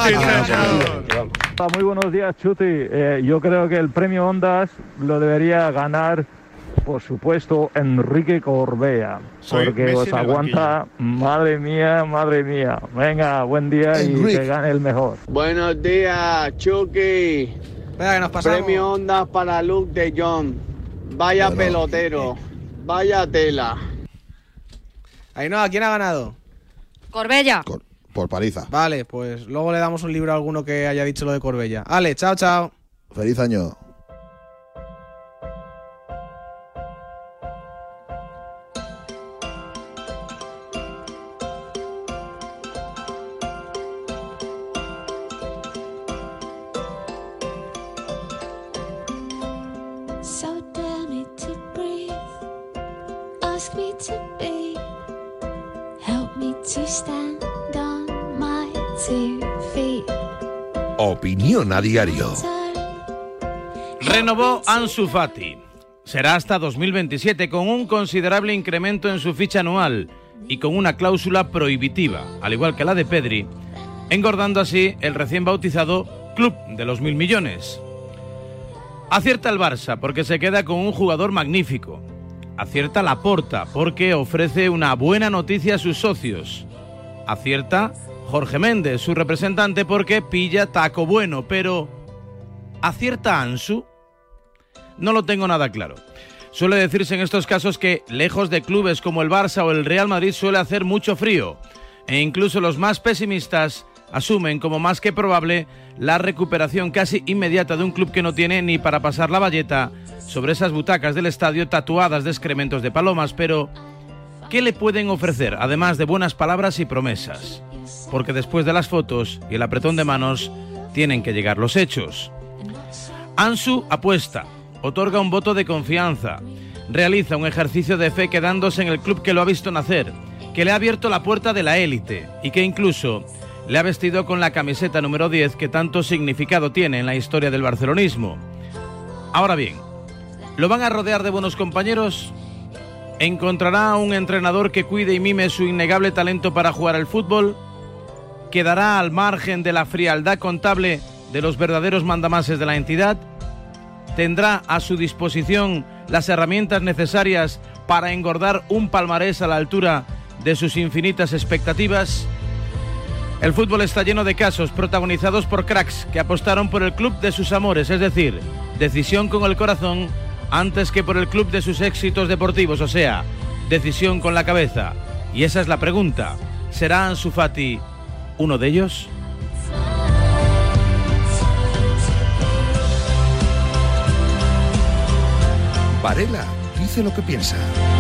Muy buenos días, Chuti. Yo creo que el premio Ondas lo debería ganar, por supuesto, Enrique Corbella, porque os aguanta, madre mía. Venga, buen día y que gane el mejor. Buenos días, Chucky. Venga, que nos pasamos. Premio Ondas para Luke de Jong. Vaya pelotero, vaya tela. Ainhoa, ¿quién ha ganado? Corbella. Por paliza. Vale, pues luego le damos un libro a alguno que haya dicho lo de Corbella. Ale, chao. Feliz año. Opinión a diario. Renovó Ansu Fati. Será hasta 2027 con un considerable incremento en su ficha anual y con una cláusula prohibitiva, al igual que la de Pedri, engordando así el recién bautizado Club de los 1.000 millones. Acierta el Barça porque se queda con un jugador magnífico. Acierta Laporta porque ofrece una buena noticia a sus socios. Acierta Jorge Méndez, su representante, porque pilla taco bueno, pero ¿acierta Ansu? No lo tengo nada claro. Suele decirse en estos casos que lejos de clubes como el Barça o el Real Madrid suele hacer mucho frío, e incluso los más pesimistas asumen como más que probable la recuperación casi inmediata de un club que no tiene ni para pasar la bayeta sobre esas butacas del estadio tatuadas de excrementos de palomas. Pero ¿qué le pueden ofrecer, además de buenas palabras y promesas? Porque después de las fotos y el apretón de manos tienen que llegar los hechos. Ansu apuesta, otorga un voto de confianza, realiza un ejercicio de fe quedándose en el club que lo ha visto nacer, que le ha abierto la puerta de la élite y que incluso le ha vestido con la camiseta número 10 que tanto significado tiene en la historia del barcelonismo. Ahora bien, ¿lo van a rodear de buenos compañeros? ¿Encontrará un entrenador que cuide y mime su innegable talento para jugar al fútbol? ¿Quedará al margen de la frialdad contable de los verdaderos mandamases de la entidad? ¿Tendrá a su disposición las herramientas necesarias para engordar un palmarés a la altura de sus infinitas expectativas? El fútbol está lleno de casos protagonizados por cracks que apostaron por el club de sus amores, es decir, decisión con el corazón antes que por el club de sus éxitos deportivos, o sea, decisión con la cabeza. Y esa es la pregunta. ¿Será Ansu Fati uno de ellos? Varela dice lo que piensa.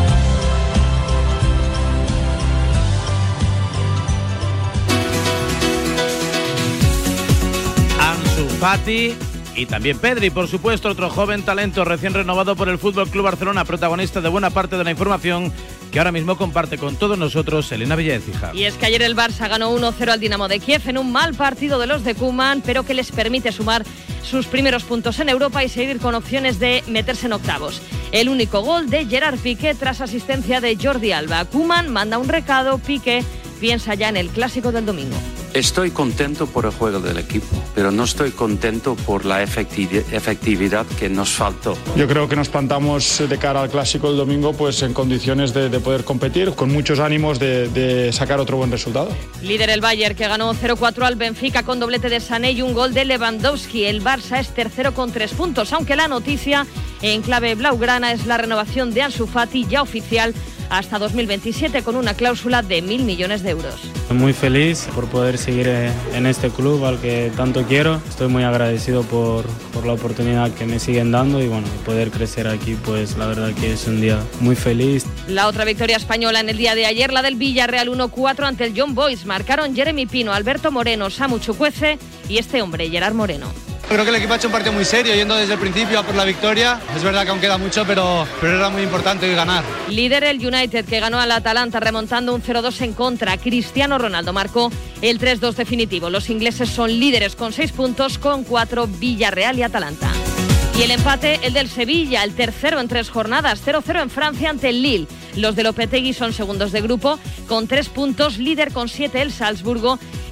Ansu Fati y también Pedri, por supuesto, otro joven talento recién renovado por el Fútbol Club Barcelona, protagonista de buena parte de la información que ahora mismo comparte con todos nosotros Elena Villaécija. Y es que ayer el Barça ganó 1-0 al Dinamo de Kiev en un mal partido de los de Koeman, pero que les permite sumar sus primeros puntos en Europa y seguir con opciones de meterse en octavos. El único gol de Gerard Piqué tras asistencia de Jordi Alba. Koeman manda un recado, Piqué piensa ya en el clásico del domingo. Estoy contento por el juego del equipo, pero no estoy contento por la efectividad que nos faltó. Yo creo que nos plantamos de cara al clásico del domingo pues en condiciones de poder competir, con muchos ánimos de sacar otro buen resultado. Líder el Bayern, que ganó 0-4 al Benfica con doblete de Sané y un gol de Lewandowski. El Barça es tercero con 3 puntos, aunque la noticia en clave blaugrana es la renovación de Ansu Fati, ya oficial, hasta 2027 con una cláusula de 1.000 millones de euros. Muy feliz por poder seguir en este club al que tanto quiero. Estoy muy agradecido por la oportunidad que me siguen dando y bueno, poder crecer aquí, pues la verdad que es un día muy feliz. La otra victoria española en el día de ayer, la del Villarreal 1-4 ante el Young Boys. Marcaron Jeremy Pino, Alberto Moreno, Samu Chukwueze y este hombre, Gerard Moreno. Creo que el equipo ha hecho un partido muy serio, yendo desde el principio a por la victoria. Es verdad que aún queda mucho, pero era muy importante hoy ganar. Líder el United, que ganó al Atalanta remontando un 0-2 en contra. Cristiano Ronaldo marcó el 3-2 definitivo. Los ingleses son líderes con 6 puntos, con 4 Villarreal y Atalanta. Y el empate, el del Sevilla, el tercero en 3 jornadas, 0-0 en Francia ante el Lille. Los de Lopetegui son segundos de grupo con 3 puntos, líder con 7 el Salzburgo,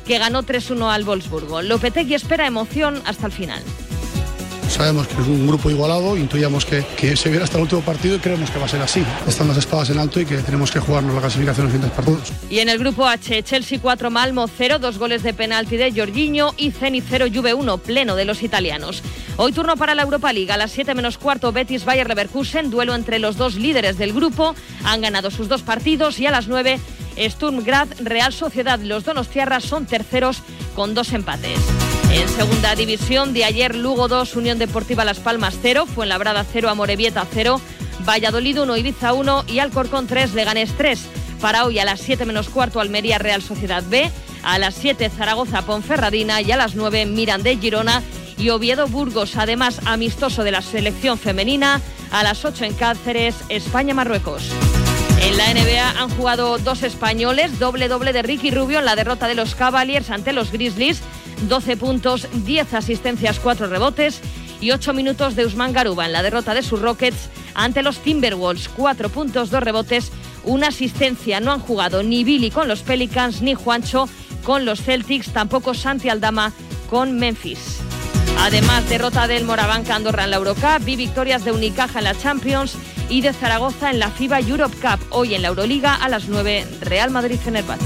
que ganó 3-1 al Wolfsburgo. Lopetegui espera emoción hasta el final. Sabemos que es un grupo igualado, intuíamos que se viera hasta el último partido y creemos que va a ser así. Están las espadas en alto y que tenemos que jugarnos la clasificación en los siguientes partidos. Y en el grupo H, Chelsea 4, Malmo 0, 2 goles de penalti de Jorginho y Zenit 0, Juve 1, pleno de los italianos. Hoy turno para la Europa League, a las 7 menos cuarto, Betis Bayer Leverkusen, duelo entre los dos líderes del grupo, han ganado sus 2 partidos y a las 9, Sturm Graz, Real Sociedad. Los donostiarras son terceros con 2 empates. En segunda división, de ayer, Lugo 2, Unión Deportiva Las Palmas 0, Fuenlabrada 0, Amorebieta 0, Valladolid 1, Ibiza 1 y Alcorcón 3, Leganés 3. Para hoy a las 7 menos cuarto, Almería Real Sociedad B, a las 7 Zaragoza Ponferradina y a las 9 Mirandés Girona y Oviedo Burgos. Además, amistoso de la selección femenina, a las 8 en Cáceres, España Marruecos. En la NBA han jugado 2 españoles, doble de Ricky Rubio en la derrota de los Cavaliers ante los Grizzlies, 12 puntos, 10 asistencias, 4 rebotes y 8 minutos de Usman Garuba en la derrota de sus Rockets ante los Timberwolves, 4 puntos, 2 rebotes, 1 asistencia. No han jugado ni Billy con los Pelicans ni Juancho con los Celtics, tampoco Santi Aldama con Memphis. Además, derrota del Morabanca Andorra en la Eurocup y victorias de Unicaja en la Champions y de Zaragoza en la FIBA Europe Cup. Hoy en la Euroliga a las 9, Real Madrid-Fenerbahce.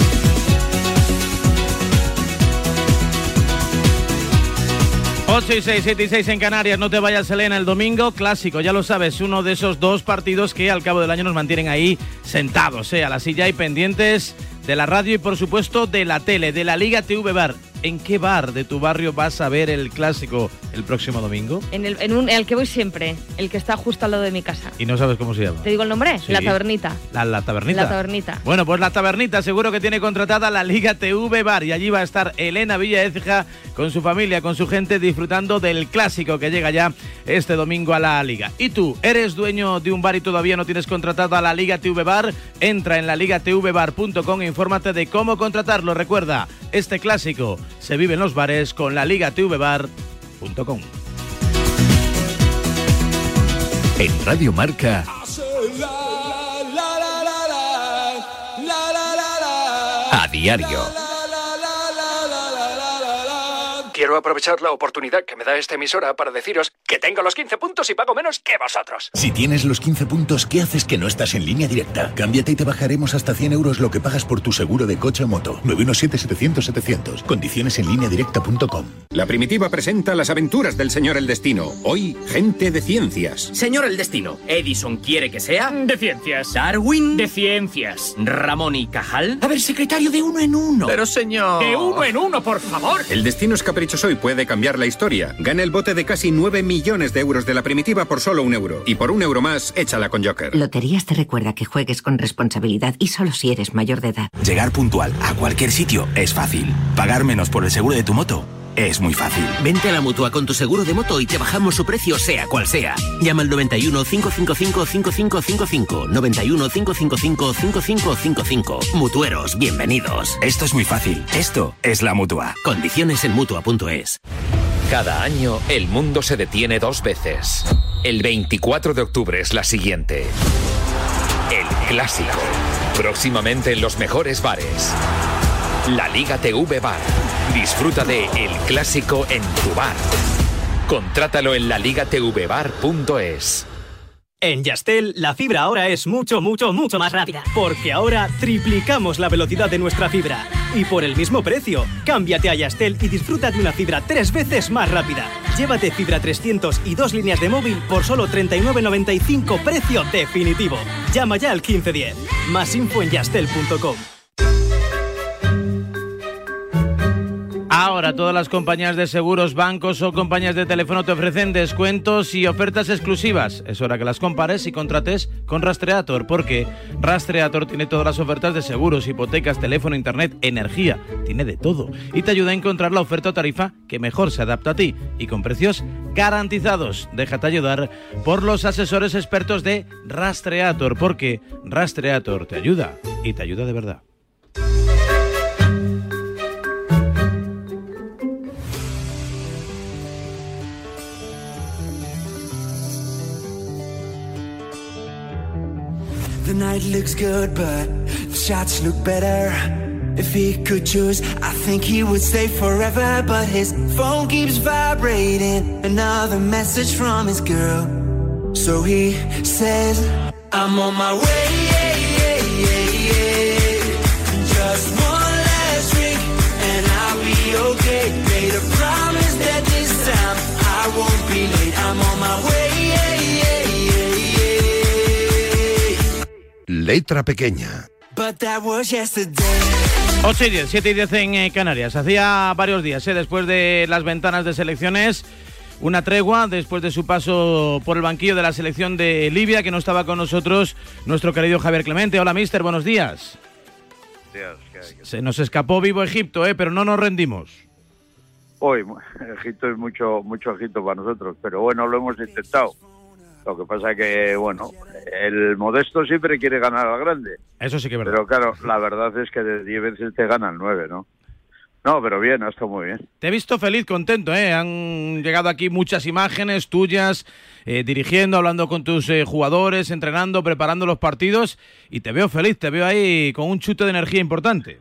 8 y 6, 7 y 6 en Canarias. No te vayas, Elena, el domingo. Clásico, ya lo sabes, uno de esos 2 partidos que al cabo del año nos mantienen ahí sentados, a la silla y pendientes de la radio y, por supuesto, de la tele, de la Liga TV Bar. ¿En qué bar de tu barrio vas a ver el Clásico el próximo domingo? En el que voy siempre, el que está justo al lado de mi casa. ¿Y no sabes cómo se llama? ¿Te digo el nombre? Sí. La Tabernita. ¿La Tabernita? La Tabernita. Bueno, pues la Tabernita seguro que tiene contratada la Liga TV Bar y allí va a estar Elena Villaécija con su familia, con su gente, disfrutando del Clásico que llega ya este domingo a la Liga. ¿Y tú, eres dueño de un bar y todavía no tienes contratada la Liga TV Bar? Entra en laligatvbar.com e infórmate de cómo contratarlo. Recuerda, este Clásico se vive en los bares con la laligatvbar.com. En Radio Marca, a diario. Quiero aprovechar la oportunidad que me da esta emisora para deciros que tengo los 15 puntos y pago menos que vosotros. Si tienes los 15 puntos, ¿qué haces que no estás en Línea Directa? Cámbiate y te bajaremos hasta 100 euros lo que pagas por tu seguro de coche o moto. 917-700-700. Condiciones en lineadirecta.com. La Primitiva presenta las aventuras del señor El Destino. Hoy, gente de ciencias. Señor El Destino, ¿Edison quiere que sea? De ciencias. ¿Darwin? De ciencias. ¿Ramón y Cajal? A ver, secretario, de uno en uno. Pero señor... De uno en uno, por favor. El destino es caprichoso y puede cambiar la historia. Gana el bote de casi 9 millones de euros de La Primitiva por solo €1. Y por €1 más, échala con Joker. Loterías te recuerda que juegues con responsabilidad y solo si eres mayor de edad. Llegar puntual a cualquier sitio es fácil. Pagar menos por el seguro de tu moto es muy fácil. Vente a la Mutua con tu seguro de moto y te bajamos su precio sea cual sea. Llama al 91 555 5555. 91 555 5555. Mutueros, bienvenidos. Esto es muy fácil. Esto es la Mutua. Condiciones en Mutua.es. Cada año el mundo se detiene 2 veces. El 24 de octubre es la siguiente. El Clásico. Próximamente en los mejores bares. La Liga TV Bar. Disfruta de El Clásico en tu bar. Contrátalo en laligatvbar.es. En Yastel, la fibra ahora es mucho más rápida. Porque ahora triplicamos la velocidad de nuestra fibra. Y por el mismo precio. Cámbiate a Yastel y disfruta de una fibra 3 veces más rápida. Llévate fibra 300 y 2 líneas de móvil por solo 39,95, precio definitivo. Llama ya al 1510. Más info en yastel.com. Ahora todas las compañías de seguros, bancos o compañías de teléfono te ofrecen descuentos y ofertas exclusivas. Es hora que las compares y contrates con Rastreator, porque Rastreator tiene todas las ofertas de seguros, hipotecas, teléfono, internet, energía. Tiene de todo y te ayuda a encontrar la oferta o tarifa que mejor se adapta a ti y con precios garantizados. Déjate ayudar por los asesores expertos de Rastreator, porque Rastreator te ayuda y te ayuda de verdad. The night looks good, but the shots look better. If he could choose, I think he would stay forever. But his phone keeps vibrating, another message from his girl. So he says, I'm on my way, just one last drink and I'll be okay. Made a promise that this time I won't be late. I'm on my way. Letra pequeña. But that was yesterday. 8 y 10, 7 y 10 en Canarias. Hacía varios días, después de las ventanas de selecciones, una tregua después de su paso por el banquillo de la selección de Libia, que no estaba con nosotros nuestro querido Javier Clemente. Hola, mister, buenos días. Se nos escapó vivo Egipto, pero no nos rendimos. Hoy Egipto es mucho Egipto para nosotros, pero bueno, lo hemos intentado. Lo que pasa que, bueno, el modesto siempre quiere ganar al grande. Eso sí que es verdad. Pero claro, la verdad es que de 10 veces te gana el 9, ¿no? No, pero bien, ha estado muy bien. Te he visto feliz, contento, Han llegado aquí muchas imágenes tuyas, dirigiendo, hablando con tus jugadores, entrenando, preparando los partidos, y te veo feliz, te veo ahí con un chute de energía importante.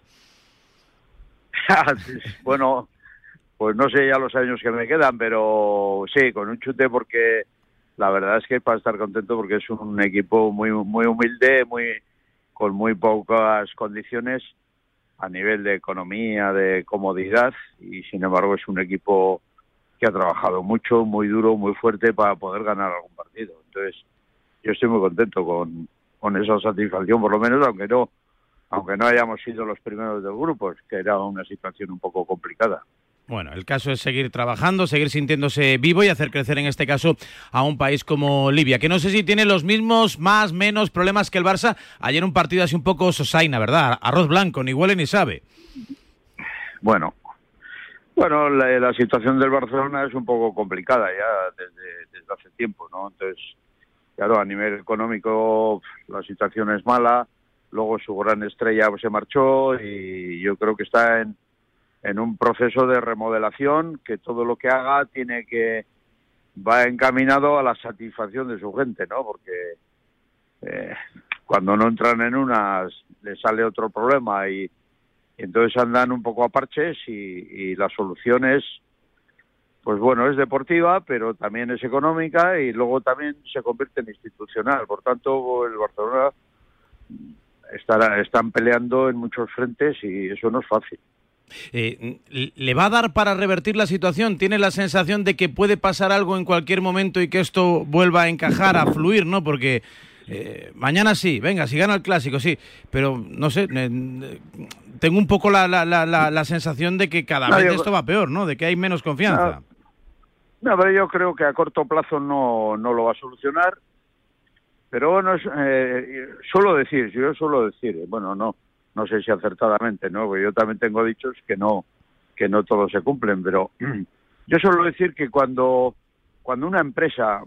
Bueno, pues no sé ya los años que me quedan, pero sí, con un chute, porque la verdad es que es para estar contento, porque es un equipo muy humilde, con muy pocas condiciones a nivel de economía, de comodidad, y sin embargo es un equipo que ha trabajado mucho, muy duro, muy fuerte para poder ganar algún partido. Entonces yo estoy muy contento con esa satisfacción, por lo menos, aunque no hayamos sido los primeros del grupo, que era una situación un poco complicada. Bueno, el caso es seguir trabajando, seguir sintiéndose vivo y hacer crecer en este caso a un país como Libia, que no sé si tiene los mismos, más, menos problemas que el Barça. Ayer un partido así un poco sosaina, ¿verdad? Arroz blanco, ni huele ni sabe. Bueno, la situación del Barcelona es un poco complicada ya desde hace tiempo, ¿no? Entonces, claro, a nivel económico la situación es mala, luego su gran estrella se marchó y yo creo que está en un proceso de remodelación, que todo lo que haga va encaminado a la satisfacción de su gente, ¿no? Porque cuando no entran en unas, les sale otro problema y entonces andan un poco a parches y la solución es, pues bueno, es deportiva, pero también es económica y luego también se convierte en institucional. Por tanto, el Barcelona están peleando en muchos frentes y eso no es fácil. ¿Le va a dar para revertir la situación? ¿Tiene la sensación de que puede pasar algo en cualquier momento y que esto vuelva a encajar, a fluir, ¿no? Porque mañana sí, venga, si gana el Clásico, sí, pero no sé, tengo un poco la sensación de que cada vez esto va peor, ¿no? De que hay menos confianza. No, pero yo creo que a corto plazo no lo va a solucionar, pero bueno, yo suelo decir, bueno, no sé si acertadamente, ¿no? Porque yo también tengo dichos que no todos se cumplen, pero yo suelo decir que cuando una empresa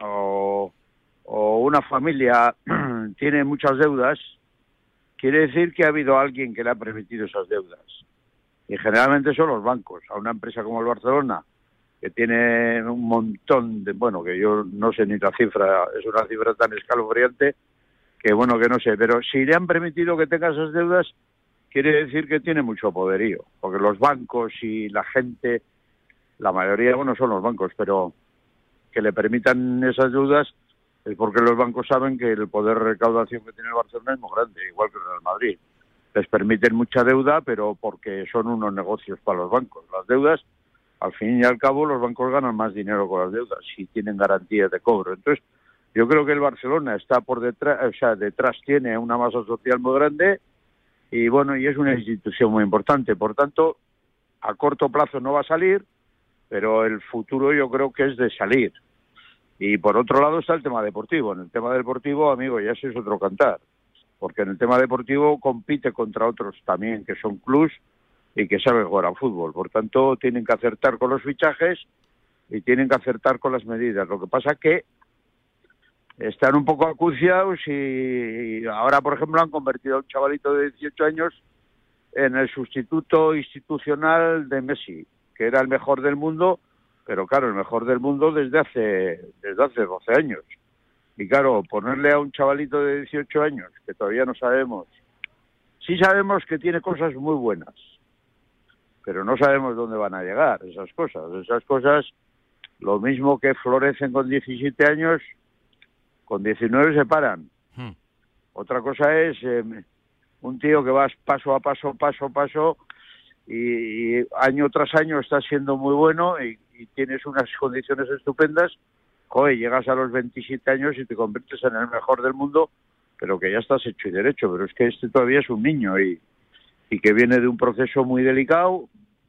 o una familia tiene muchas deudas, quiere decir que ha habido alguien que le ha permitido esas deudas. Y generalmente son los bancos. A una empresa como el Barcelona, que tiene un montón que yo no sé ni la cifra, es una cifra tan escalofriante, que bueno, que no sé, pero si le han permitido que tenga esas deudas, quiere decir que tiene mucho poderío, porque los bancos y la gente, la mayoría, son los bancos, pero que le permitan esas deudas es porque los bancos saben que el poder de recaudación que tiene el Barcelona es muy grande, igual que el Real Madrid. Les permiten mucha deuda, pero porque son unos negocios para los bancos. Las deudas, al fin y al cabo, los bancos ganan más dinero con las deudas si tienen garantías de cobro. Entonces, yo creo que el Barcelona está por detrás, detrás tiene una masa social muy grande y y es una institución muy importante. Por tanto, a corto plazo no va a salir, pero el futuro yo creo que es de salir. Y por otro lado está el tema deportivo. En el tema deportivo, amigo, ya ese es otro cantar, porque en el tema deportivo compite contra otros también que son clubs y que saben jugar al fútbol. Por tanto, tienen que acertar con los fichajes y tienen que acertar con las medidas. Lo que pasa que están un poco acuciados y ahora, por ejemplo, han convertido a un chavalito de 18 años en el sustituto institucional de Messi, que era el mejor del mundo, pero claro, el mejor del mundo desde hace 12 años. Y claro, ponerle a un chavalito de 18 años, que todavía no sabemos Sí sabemos que tiene cosas muy buenas, pero no sabemos dónde van a llegar esas cosas. Esas cosas, lo mismo que florecen con 17 años, con 19 se paran. Otra cosa es un tío que vas paso a paso, y año tras año está siendo muy bueno y tienes unas condiciones estupendas. Joder, llegas a los 27 años y te conviertes en el mejor del mundo, pero que ya estás hecho y derecho. Pero es que este todavía es un niño y que viene de un proceso muy delicado,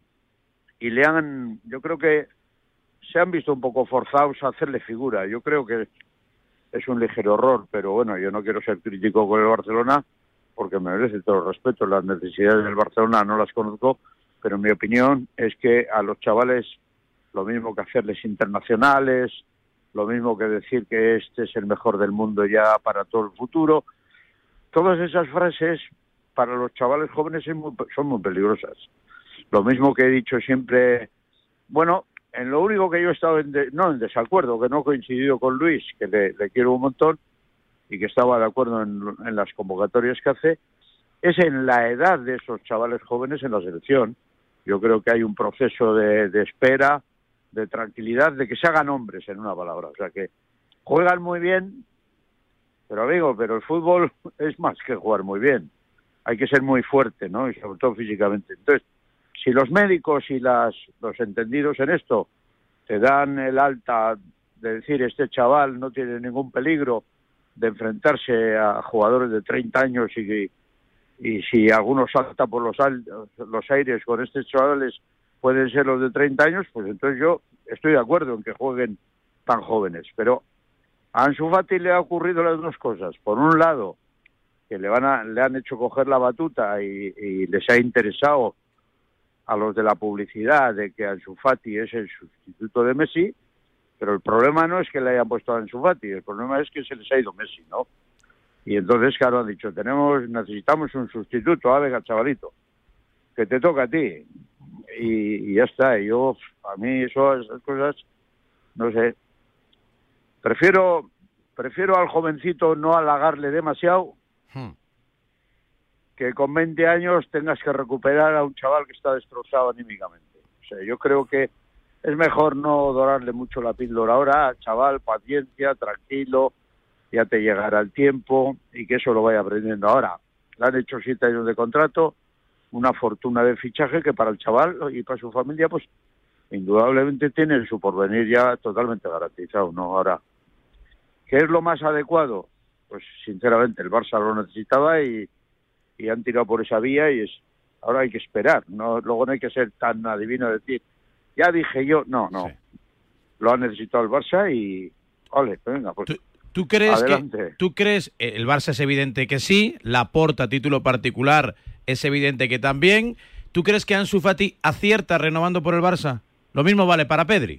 y yo creo que se han visto un poco forzados a hacerle figura. Yo creo que es un ligero error, pero bueno, yo no quiero ser crítico con el Barcelona porque me merece todo el respeto. Las necesidades del Barcelona no las conozco, pero mi opinión es que a los chavales, lo mismo que hacerles internacionales, lo mismo que decir que este es el mejor del mundo ya para todo el futuro, todas esas frases para los chavales jóvenes son muy peligrosas. Lo mismo que he dicho siempre, bueno, en lo único que yo he estado en desacuerdo, que no he coincidido con Luis, que le quiero un montón y que estaba de acuerdo en las convocatorias que hace, es en la edad de esos chavales jóvenes en la selección. Yo creo que hay un proceso de espera, de tranquilidad, de que se hagan hombres, en una palabra. O sea, que juegan muy bien, pero el fútbol es más que jugar muy bien. Hay que ser muy fuerte, ¿no? Y sobre todo físicamente. Entonces, si los médicos y los entendidos en esto te dan el alta de decir este chaval no tiene ningún peligro de enfrentarse a jugadores de 30 años y si alguno salta por los aires con estos chavales pueden ser los de 30 años, pues entonces yo estoy de acuerdo en que jueguen tan jóvenes. Pero a Ansu Fati le ha ocurrido las dos cosas. Por un lado, que le han hecho coger la batuta y les ha interesado a los de la publicidad de que Ansu Fati es el sustituto de Messi, pero el problema no es que le hayan puesto a Ansu Fati, el problema es que se les ha ido Messi, ¿no? Y entonces, claro, han dicho, necesitamos un sustituto, venga, chavalito, que te toca a ti. Y ya está, a mí esas cosas, no sé, prefiero al jovencito no halagarle demasiado, que con 20 años tengas que recuperar a un chaval que está destrozado anímicamente. O sea, yo creo que es mejor no dorarle mucho la píldora ahora, chaval, paciencia, tranquilo, ya te llegará el tiempo y que eso lo vaya aprendiendo ahora. Le han hecho 7 años de contrato, una fortuna de fichaje que para el chaval y para su familia, pues indudablemente tiene su porvenir ya totalmente garantizado, ¿no? Ahora, ¿qué es lo más adecuado? Pues sinceramente el Barça lo necesitaba y han tirado por esa vía y ahora hay que esperar, no, luego no hay que ser tan adivino de decir, ya dije yo, no, sí. Lo ha necesitado el Barça y vale, venga, pues ¿Tú crees adelante. El Barça es evidente que sí, Laporta a título particular es evidente que también? ¿Tú crees que Ansu Fati acierta renovando por el Barça? Lo mismo vale para Pedri.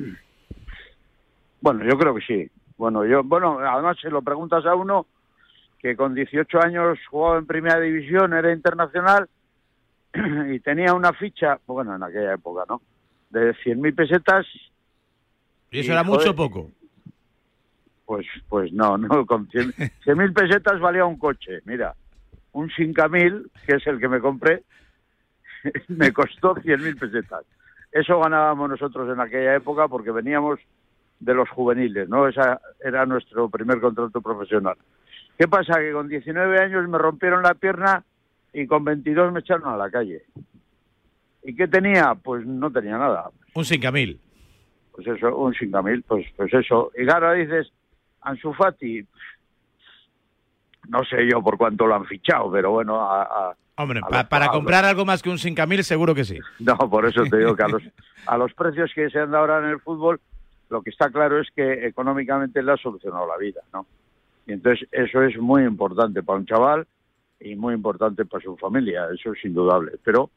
Bueno, yo creo que sí. Bueno, además si lo preguntas a uno que con 18 años jugaba en primera división, era internacional y tenía una ficha, bueno, en aquella época, ¿no?, de 100.000 pesetas. ¿Y eso era mucho o poco? Pues no, con 100.000 pesetas valía un coche. Mira, un 5.000, que es el que me compré, me costó 100.000 pesetas. Eso ganábamos nosotros en aquella época porque veníamos de los juveniles, ¿no? Esa era nuestro primer contrato profesional. ¿Qué pasa? Que con 19 años me rompieron la pierna y con 22 me echaron a la calle. ¿Y qué tenía? Pues no tenía nada. Un 5.000. Pues eso, un 5.000, pues eso. Y ahora dices, Ansu Fati, no sé yo por cuánto lo han fichado, pero bueno... Hombre, para comprar algo más que un 5.000 seguro que sí. No, por eso te digo que a los precios que se han dado ahora en el fútbol, lo que está claro es que económicamente le ha solucionado la vida, ¿no? Y entonces eso es muy importante para un chaval y muy importante para su familia, eso es indudable. Pero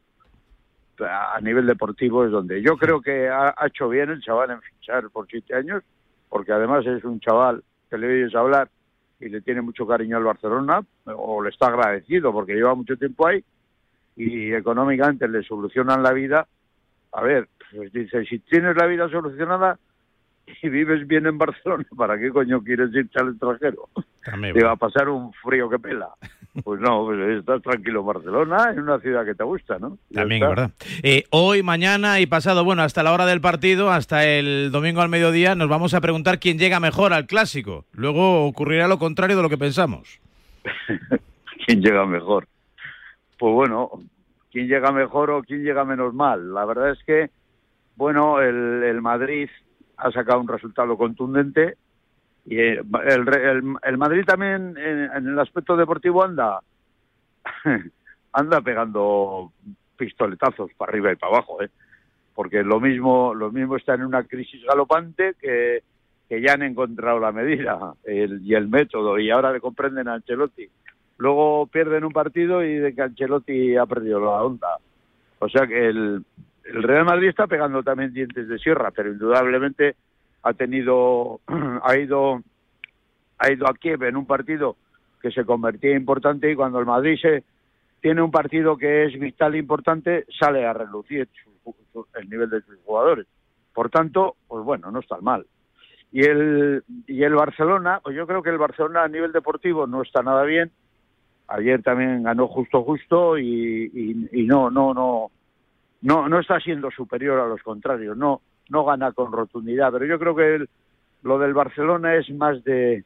a nivel deportivo es donde yo creo que ha hecho bien el chaval en fichar por 7 años, porque además es un chaval que le oyes hablar y le tiene mucho cariño al Barcelona, o le está agradecido porque lleva mucho tiempo ahí y económicamente le solucionan la vida. A ver, pues dice, si tienes la vida solucionada y vives bien en Barcelona, ¿para qué coño quieres irte al extranjero? te va a pasar un frío que pela. Pues no, pues estás tranquilo en Barcelona, en una ciudad que te gusta, ¿no? También, ¿verdad? Hoy, mañana y pasado, bueno, hasta la hora del partido, hasta el domingo al mediodía, nos vamos a preguntar quién llega mejor al Clásico. Luego ocurrirá lo contrario de lo que pensamos. ¿Quién llega mejor? Pues bueno, ¿quién llega mejor o quién llega menos mal? La verdad es que, bueno, el Madrid ha sacado un resultado contundente y el Madrid también en el aspecto deportivo anda pegando pistoletazos para arriba y para abajo, porque lo mismo está en una crisis galopante que ya han encontrado la medida y el método, y ahora le comprenden a Ancelotti. Luego pierden un partido y de que Ancelotti ha perdido la onda. O sea que el Real Madrid está pegando también dientes de sierra, pero indudablemente ha ido a Kiev en un partido que se convertía importante, y cuando el Madrid tiene un partido que es vital e importante, sale a relucir el nivel de sus jugadores. Por tanto, pues bueno, no está mal. Y el Barcelona, pues yo creo que el Barcelona a nivel deportivo no está nada bien. Ayer también ganó justo y no está siendo superior a los contrarios, no gana con rotundidad, pero yo creo que lo del Barcelona es más de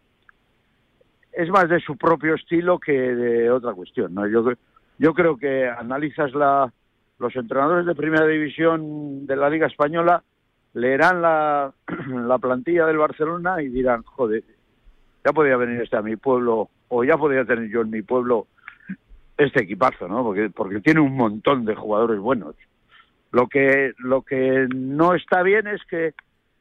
su propio estilo que de otra cuestión, ¿no? Yo creo que analizas los entrenadores de primera división de la Liga Española, leerán la plantilla del Barcelona y dirán, joder, ya podía venir a mi pueblo, o ya podía tener yo en mi pueblo este equipazo, ¿no? Porque tiene un montón de jugadores buenos. Lo que no está bien es que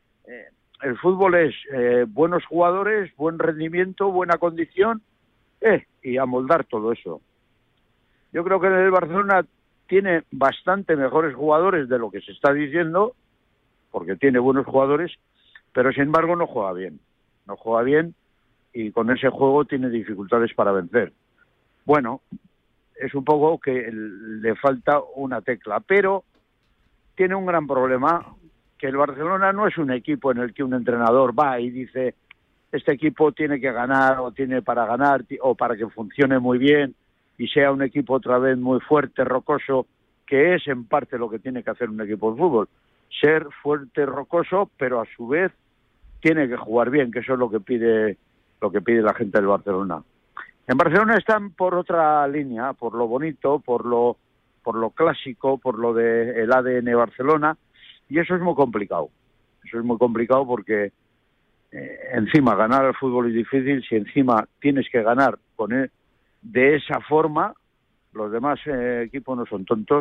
el fútbol es buenos jugadores, buen rendimiento, buena condición, y amoldar todo eso. Yo creo que el Barcelona tiene bastante mejores jugadores de lo que se está diciendo, porque tiene buenos jugadores, pero sin embargo no juega bien. No juega bien y con ese juego tiene dificultades para vencer. Bueno, es un poco que le falta una tecla, pero tiene un gran problema, que el Barcelona no es un equipo en el que un entrenador va y dice, este equipo tiene que ganar, o tiene para ganar, o para que funcione muy bien y sea un equipo otra vez muy fuerte, rocoso, que es en parte lo que tiene que hacer un equipo de fútbol. Ser fuerte, rocoso, pero a su vez tiene que jugar bien, que eso es lo que pide la gente del Barcelona. En Barcelona están por otra línea, por lo bonito, por lo clásico, por lo del ADN Barcelona, y eso es muy complicado. Eso es muy complicado porque encima ganar al fútbol es difícil. Si encima tienes que ganar de esa forma, los demás equipos no son tontos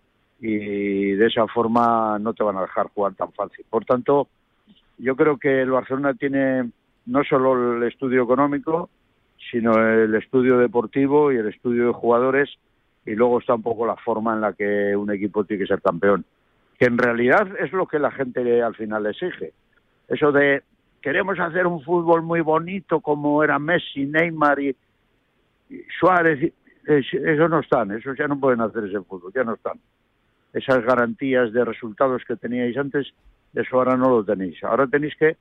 y de esa forma no te van a dejar jugar tan fácil. Por tanto, yo creo que el Barcelona tiene no solo el estudio económico, sino el estudio deportivo y el estudio de jugadores, y luego está un poco la forma en la que un equipo tiene que ser campeón, que en realidad es lo que la gente al final le exige. Eso de queremos hacer un fútbol muy bonito como era Messi, Neymar y Suárez, eso no están, eso ya no pueden hacer ese fútbol, ya no están. Esas garantías de resultados que teníais antes, eso ahora no lo tenéis. Ahora tenéis que,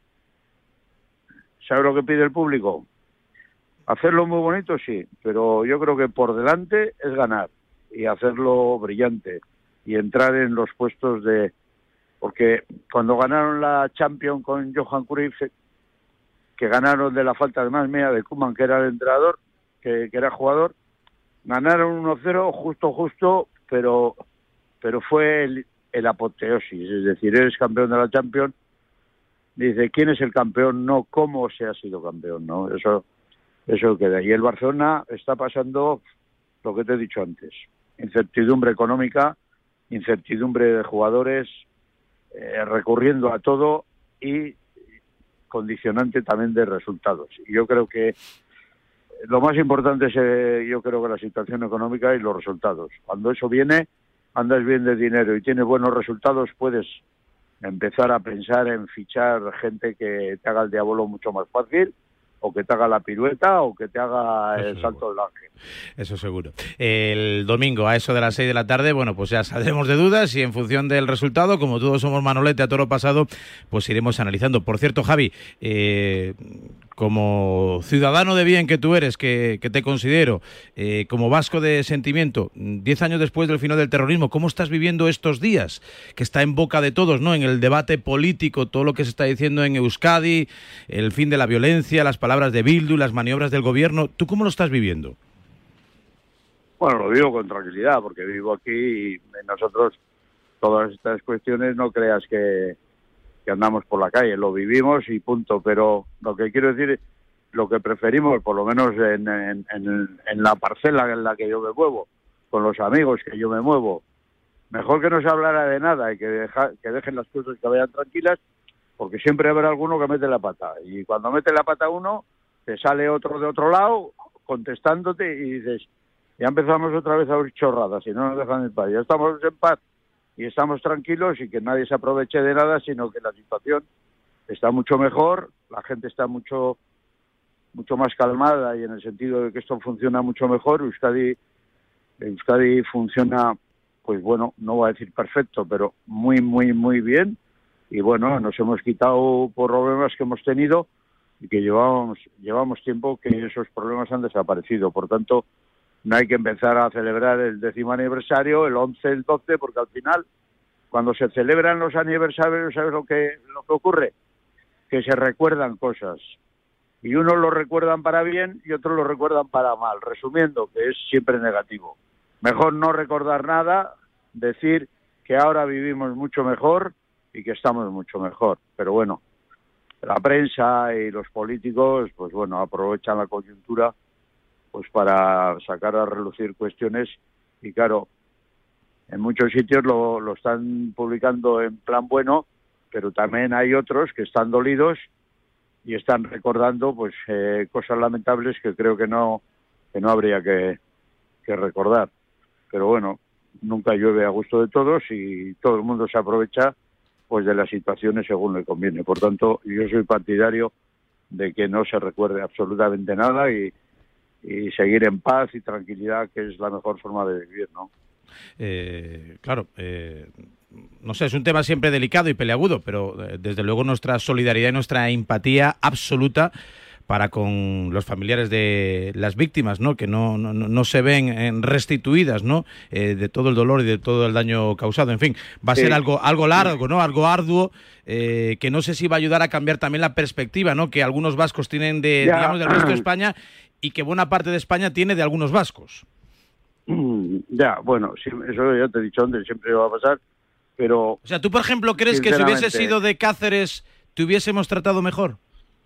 ¿sabe lo que pide el público? Hacerlo muy bonito, sí, pero yo creo que por delante es ganar y hacerlo brillante y entrar en los puestos de... Porque cuando ganaron la Champions con Johan Cruyff, que ganaron de la falta de más media de Koeman, que era el entrenador, que era jugador, ganaron 1-0 justo, pero fue el apoteosis, es decir, eres campeón de la Champions, dice, ¿quién es el campeón? No, ¿cómo se ha sido campeón? ¿No? Eso queda. Y el Barcelona está pasando lo que te he dicho antes, incertidumbre económica, incertidumbre de jugadores, recurriendo a todo y condicionante también de resultados. Y yo creo que lo más importante es, yo creo que la situación económica y los resultados. Cuando eso viene, andas bien de dinero y tienes buenos resultados, puedes empezar a pensar en fichar gente que te haga el diablo mucho más fácil, o que te haga la pirueta, o que te haga el salto del ángel. Eso seguro. El domingo, a eso de las 6 de la tarde, bueno, pues ya saldremos de dudas y en función del resultado, como todos somos manolete a toro pasado, pues iremos analizando. Por cierto, Javi, como ciudadano de bien que tú eres, que te considero, como vasco de sentimiento, 10 años después del final del terrorismo, ¿cómo estás viviendo estos días? Que está en boca de todos, ¿no? En el debate político, todo lo que se está diciendo en Euskadi, el fin de la violencia, las palabras de Bildu, las maniobras del gobierno. ¿Tú cómo lo estás viviendo? Bueno, lo vivo con tranquilidad, porque vivo aquí y nosotros todas estas cuestiones no creas que andamos por la calle, lo vivimos y punto. Pero lo que quiero decir, lo que preferimos, por lo menos en la parcela en la que yo me muevo, con los amigos que yo me muevo, mejor que no se hablara de nada y que dejen las cosas que vayan tranquilas, porque siempre habrá alguno que mete la pata. Y cuando mete la pata uno, te sale otro de otro lado contestándote y dices, ya empezamos otra vez a oír chorradas y no nos dejan en paz. Ya estamos en paz y estamos tranquilos y que nadie se aproveche de nada, sino que la situación está mucho mejor, la gente está mucho más calmada y en el sentido de que esto funciona mucho mejor. Euskadi funciona, pues bueno, no voy a decir perfecto, pero muy, muy, muy bien. Y bueno, nos hemos quitado por problemas que hemos tenido y que llevamos tiempo que esos problemas han desaparecido. Por tanto, no hay que empezar a celebrar el 10º aniversario, el 11, el 12, porque al final, cuando se celebran los aniversarios, ¿sabes lo que ocurre? Que se recuerdan cosas. Y unos lo recuerdan para bien y otros lo recuerdan para mal. Resumiendo, que es siempre negativo. Mejor no recordar nada, decir que ahora vivimos mucho mejor y que estamos mucho mejor. Pero bueno, la prensa y los políticos, pues bueno, aprovechan la coyuntura pues para sacar a relucir cuestiones y claro, en muchos sitios lo están publicando en plan bueno, pero también hay otros que están dolidos y están recordando pues cosas lamentables que creo que no habría que recordar. Pero bueno, nunca llueve a gusto de todos y todo el mundo se aprovecha pues de las situaciones según le conviene. Por tanto, yo soy partidario de que no se recuerde absolutamente nada y seguir en paz y tranquilidad, que es la mejor forma de vivir, ¿no? Claro, no sé, es un tema siempre delicado y peleagudo, pero desde luego nuestra solidaridad y nuestra empatía absoluta para con los familiares de las víctimas, ¿no? Que no se ven restituidas, ¿no? De todo el dolor y de todo el daño causado. En fin, va a ser algo largo, ¿no? Algo arduo, que no sé si va a ayudar a cambiar también la perspectiva, ¿no? Que algunos vascos tienen digamos, del resto de España y que buena parte de España tiene de algunos vascos. Ya, bueno, sí, eso ya te he dicho antes, siempre va a pasar, pero... O sea, ¿tú, por ejemplo, crees que si hubiese sido de Cáceres te hubiésemos tratado mejor?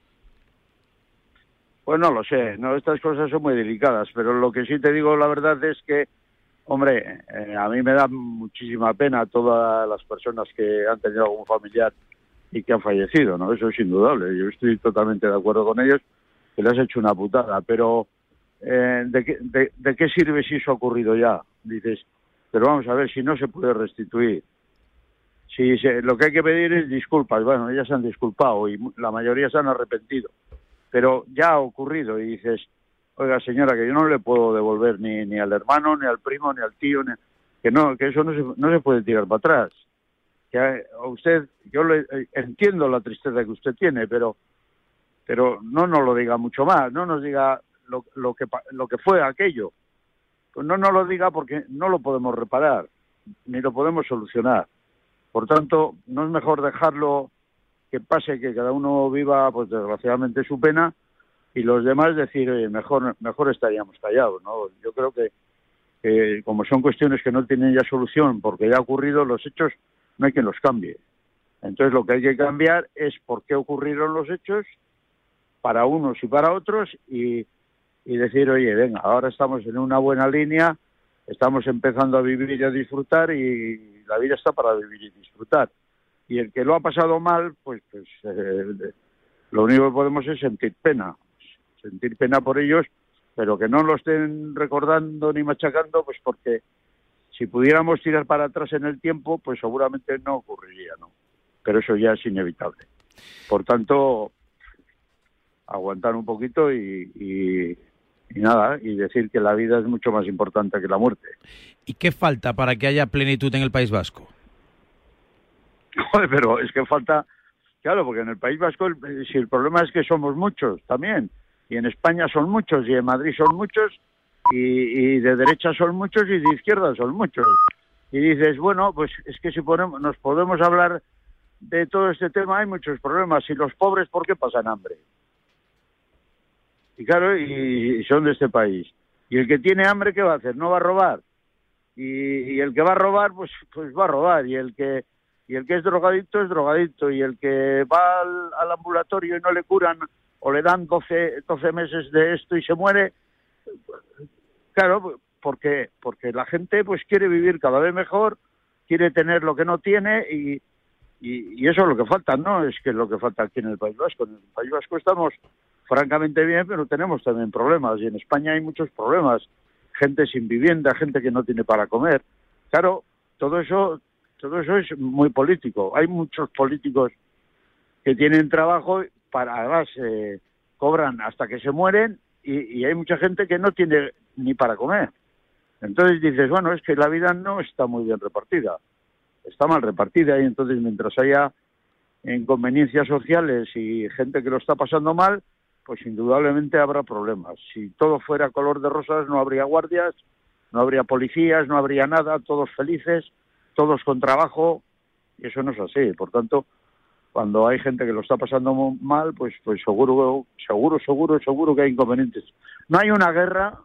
Pues no lo sé, no, estas cosas son muy delicadas, pero lo que sí te digo, la verdad es que, hombre, a mí me da muchísima pena todas las personas que han tenido algún familiar y que han fallecido, ¿no? Eso es indudable, yo estoy totalmente de acuerdo con ellos, que le has hecho una putada, pero ¿de qué sirve si eso ha ocurrido ya? Dices, pero vamos a ver, si no se puede restituir. Lo que hay que pedir es disculpas, bueno, ellas se han disculpado y la mayoría se han arrepentido, pero ya ha ocurrido y dices, oiga señora, que yo no le puedo devolver ni al hermano, ni al primo, ni al tío, que eso no se puede tirar para atrás. Que a usted, yo entiendo la tristeza que usted tiene, pero no nos lo diga mucho más, no nos diga lo que fue aquello. Pues no nos lo diga porque no lo podemos reparar, ni lo podemos solucionar. Por tanto, no es mejor dejarlo que pase, que cada uno viva, pues desgraciadamente, su pena, y los demás decir, oye, mejor estaríamos callados, ¿no? Yo creo que como son cuestiones que no tienen ya solución, porque ya ha ocurrido, los hechos no hay quien los cambie. Entonces lo que hay que cambiar es por qué ocurrieron los hechos, para unos y para otros, y decir, oye, venga, ahora estamos en una buena línea, estamos empezando a vivir y a disfrutar, y la vida está para vivir y disfrutar. Y el que lo ha pasado mal, pues lo único que podemos es sentir pena por ellos, pero que no lo estén recordando ni machacando, pues porque si pudiéramos tirar para atrás en el tiempo, pues seguramente no ocurriría, ¿no? Pero eso ya es inevitable. Por tanto, aguantar un poquito y nada, y decir que la vida es mucho más importante que la muerte. ¿Y qué falta para que haya plenitud en el País Vasco? Joder, pero es que falta Claro, porque en el País Vasco, si el problema es que somos muchos también, y en España son muchos, y en Madrid son muchos, y de derecha son muchos, y de izquierda son muchos. Y dices, bueno, pues es que si nos podemos hablar de todo este tema, hay muchos problemas. Y los pobres, ¿por qué pasan hambre? Y claro, y son de este país. Y el que tiene hambre, ¿qué va a hacer? No va a robar. Y el que va a robar, pues va a robar. Y el que es drogadicto, es drogadicto. Y el que va al ambulatorio y no le curan, o le dan 12 meses de esto y se muere, claro, porque la gente pues quiere vivir cada vez mejor, quiere tener lo que no tiene, y eso es lo que falta, ¿no? Es que es lo que falta aquí en el País Vasco. En el País Vasco estamos francamente bien, pero tenemos también problemas, y en España hay muchos problemas. Gente sin vivienda, gente que no tiene para comer. Claro, todo eso es muy político. Hay muchos políticos que tienen trabajo, además cobran hasta que se mueren, y hay mucha gente que no tiene ni para comer. Entonces dices, bueno, es que la vida no está muy bien repartida, está mal repartida, y entonces mientras haya inconveniencias sociales y gente que lo está pasando mal, pues indudablemente habrá problemas. Si todo fuera color de rosas, no habría guardias, no habría policías, no habría nada, todos felices, todos con trabajo, y eso no es así. Por tanto, cuando hay gente que lo está pasando mal, pues seguro que hay inconvenientes. No hay una guerra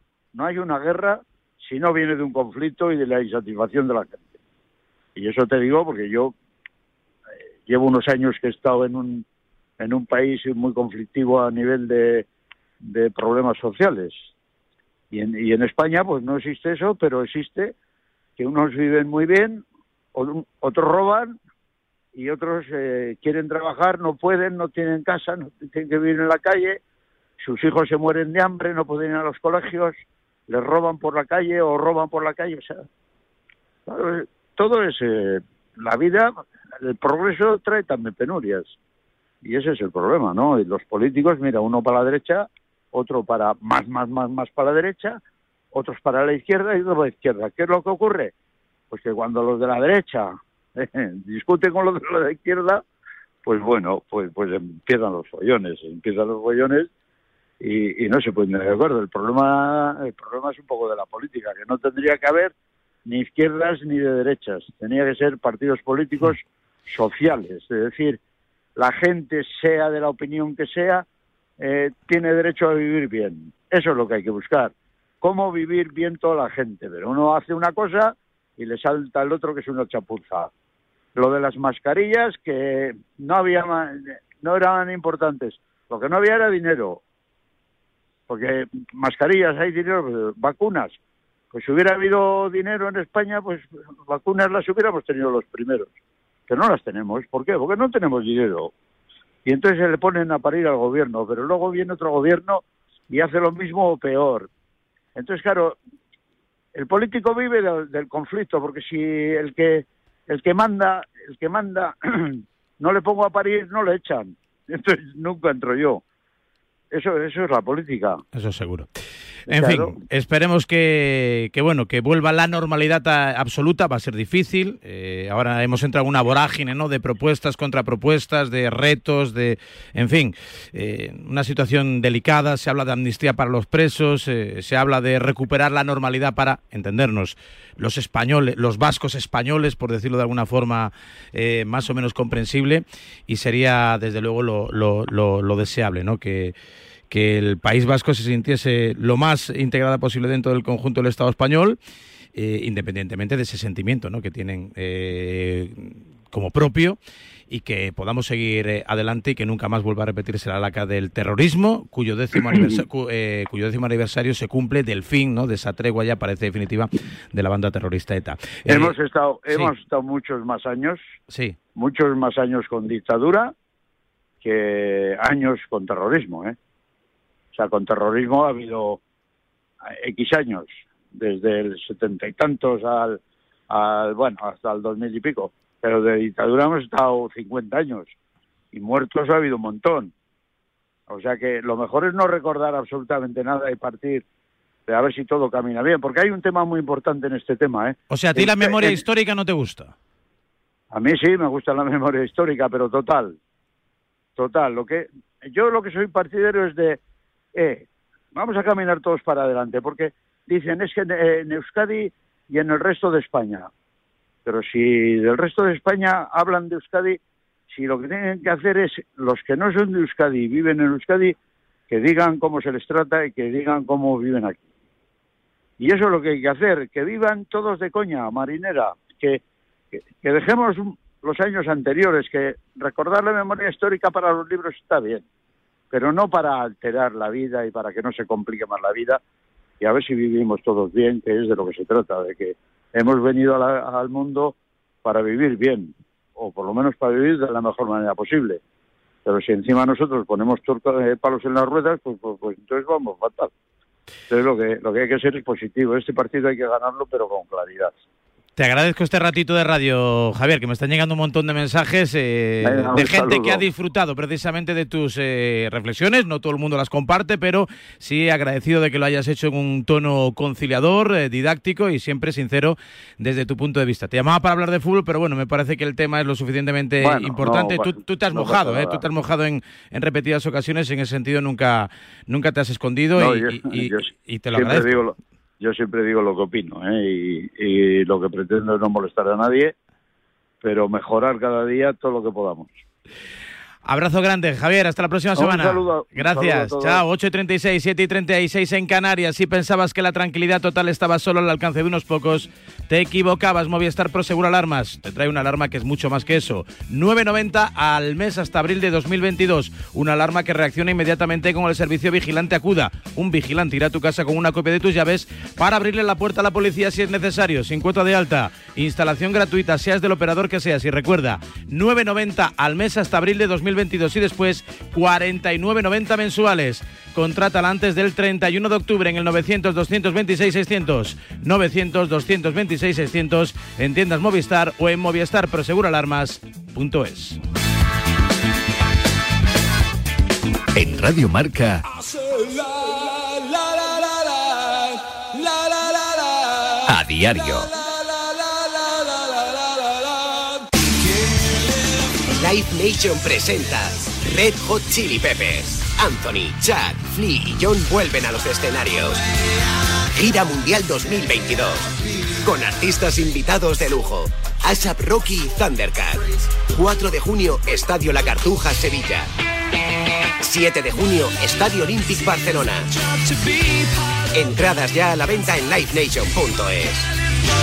si no viene de un conflicto y de la insatisfacción de la gente. Y eso te digo porque yo llevo unos años que he estado en un país muy conflictivo a nivel de problemas sociales. Y en España pues no existe eso, pero existe que unos viven muy bien, otros roban, y otros quieren trabajar, no pueden, no tienen casa, no tienen que vivir en la calle, sus hijos se mueren de hambre, no pueden ir a los colegios, les roban por la calle o roban por la calle. O sea, claro, todo es la vida, el progreso trae también penurias, y ese es el problema, ¿no? Y los políticos, mira, uno para la derecha, otro para más para la derecha, otros para la izquierda y otros para la izquierda. ¿Qué es lo que ocurre? Pues que cuando los de la derecha discuten con los de la izquierda, pues bueno, pues empiezan los follones y no se pueden de acuerdo. El problema es un poco de la política, que no tendría que haber ni izquierdas ni de derechas, tenía que ser partidos políticos sociales, es decir, la gente, sea de la opinión que sea, tiene derecho a vivir bien. Eso es lo que hay que buscar, cómo vivir bien toda la gente, pero uno hace una cosa y le salta el otro que es una chapuza. Lo de las mascarillas, que no eran importantes, lo que no había era dinero, porque mascarillas hay dinero, pero vacunas, pues si hubiera habido dinero en España, pues vacunas las hubiéramos tenido los primeros, que no las tenemos. ¿Por qué? Porque no tenemos dinero, y entonces se le ponen a parir al gobierno, pero luego viene otro gobierno y hace lo mismo o peor. Entonces, claro, el político vive del conflicto, porque si el que manda no le pongo a parir, no le echan. Entonces nunca entro yo. Eso es la política. Eso seguro. En fin, esperemos que vuelva la normalidad absoluta. Va a ser difícil. Ahora hemos entrado en una vorágine, ¿no?, de propuestas, contrapropuestas, de retos, en fin, una situación delicada. Se habla de amnistía para los presos, se habla de recuperar la normalidad para, entendernos, los españoles, los vascos españoles, por decirlo de alguna forma más o menos comprensible, y sería desde luego lo deseable, ¿no?, que el País Vasco se sintiese lo más integrada posible dentro del conjunto del Estado español, independientemente de ese sentimiento, ¿no?, que tienen como propio, y que podamos seguir adelante y que nunca más vuelva a repetirse la lacra del terrorismo, cuyo décimo aniversario se cumple del fin, ¿no?, de esa tregua, ya parece definitiva, de la banda terrorista ETA. Hemos estado muchos más años con dictadura que años con terrorismo, O sea, con terrorismo ha habido X años, desde el 70 y tantos hasta el 2000 y pico. Pero de dictadura hemos estado 50 años y muertos ha habido un montón. O sea que lo mejor es no recordar absolutamente nada y partir de a ver si todo camina bien, porque hay un tema muy importante en este tema, O sea, ¿a ti la memoria histórica no te gusta? A mí sí, me gusta la memoria histórica, pero total. Total, lo que soy partidario es de vamos a caminar todos para adelante, porque dicen es que en Euskadi y en el resto de España, pero si del resto de España hablan de Euskadi, si lo que tienen que hacer es los que no son de Euskadi y viven en Euskadi, que digan cómo se les trata y que digan cómo viven aquí. Y eso es lo que hay que hacer, que vivan todos de coña, marinera, que dejemos los años anteriores, que recordar la memoria histórica para los libros está bien, pero no para alterar la vida y para que no se complique más la vida, y a ver si vivimos todos bien, que es de lo que se trata, de que hemos venido al mundo para vivir bien, o por lo menos para vivir de la mejor manera posible. Pero si encima nosotros ponemos palos en las ruedas, pues entonces vamos fatal. Entonces lo que hay que ser es positivo. Este partido hay que ganarlo, pero con claridad. Te agradezco este ratito de radio, Javier, que me están llegando un montón de mensajes de gente que ha disfrutado precisamente de tus reflexiones. No todo el mundo las comparte, pero sí agradecido de que lo hayas hecho en un tono conciliador, didáctico y siempre sincero desde tu punto de vista. Te llamaba para hablar de fútbol, pero bueno, me parece que el tema es lo suficientemente importante. Tú te has mojado, tú te has mojado en repetidas ocasiones, en ese sentido nunca te has escondido y te lo agradezco. Yo siempre digo lo que opino, y lo que pretendo es no molestar a nadie, pero mejorar cada día todo lo que podamos. Abrazo grande, Javier, hasta la próxima semana. Un saludo. Gracias, chao. 8:36, 7:36 en Canarias. Si pensabas que la tranquilidad total estaba solo al alcance de unos pocos, te equivocabas. Movistar Prosegur Alarmas te trae una alarma que es mucho más que eso. 9,90 al mes hasta abril de 2022. Una alarma que reacciona inmediatamente con el servicio Vigilante Acuda. Un vigilante irá a tu casa con una copia de tus llaves para abrirle la puerta a la policía si es necesario, sin cuota de alta. Instalación gratuita, seas del operador que seas. Y recuerda, 9,90 al mes hasta abril de 2022 y después 49,90 mensuales. Contrátala antes del 31 de octubre en el 900-226-600, 900-226-600 en tiendas Movistar o en movistarproseguralarmas.es. En Radio Marca, a diario. Live Nation presenta Red Hot Chili Peppers. Anthony, Chad, Flea y John vuelven a los escenarios. Gira Mundial 2022. Con artistas invitados de lujo. A$AP Rocky y Thundercat. 4 de junio, Estadio La Cartuja, Sevilla. 7 de junio, Estadio Olímpic Barcelona. Entradas ya a la venta en livenation.es.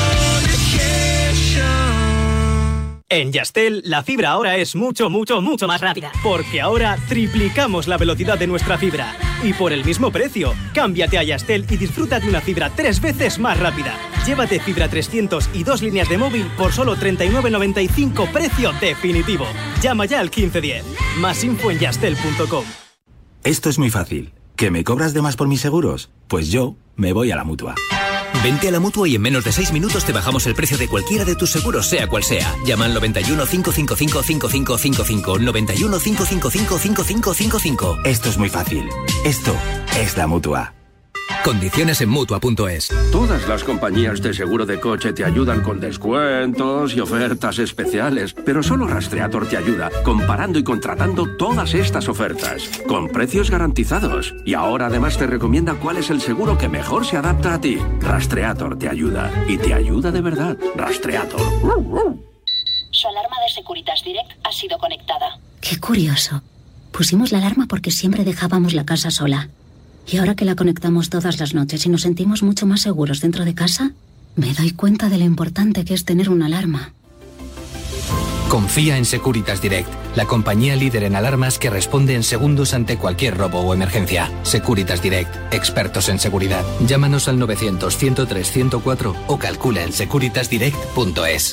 En Yastel, la fibra ahora es mucho más rápida. Porque ahora triplicamos la velocidad de nuestra fibra. Y por el mismo precio, cámbiate a Yastel y disfruta de una fibra 3 veces más rápida. Llévate fibra 300 y 2 líneas de móvil por solo 39,95, precio definitivo. Llama ya al 1510. Más info en yastel.com. Esto es muy fácil. ¿Que me cobras de más por mis seguros? Pues yo me voy a la Mutua. Vente a la Mutua y en menos de 6 minutos te bajamos el precio de cualquiera de tus seguros, sea cual sea. Llama al 91 555 5555, 91 555 5555. Esto es muy fácil. Esto es la Mutua. Condiciones en Mutua.es. Todas las compañías de seguro de coche te ayudan con descuentos y ofertas especiales, pero solo Rastreator te ayuda comparando y contratando todas estas ofertas, con precios garantizados. Y ahora además te recomienda cuál es el seguro que mejor se adapta a ti. Rastreator te ayuda, y te ayuda de verdad. Rastreator. Su alarma de Securitas Direct ha sido conectada. Qué curioso. Pusimos la alarma porque siempre dejábamos la casa sola. Y ahora que la conectamos todas las noches y nos sentimos mucho más seguros dentro de casa, me doy cuenta de lo importante que es tener una alarma. Confía en Securitas Direct, la compañía líder en alarmas que responde en segundos ante cualquier robo o emergencia. Securitas Direct, expertos en seguridad. Llámanos al 900-103-104 o calcula en securitasdirect.es.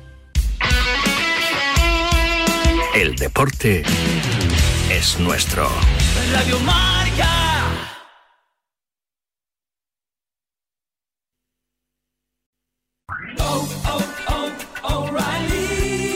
El deporte es nuestro. Radio Marca.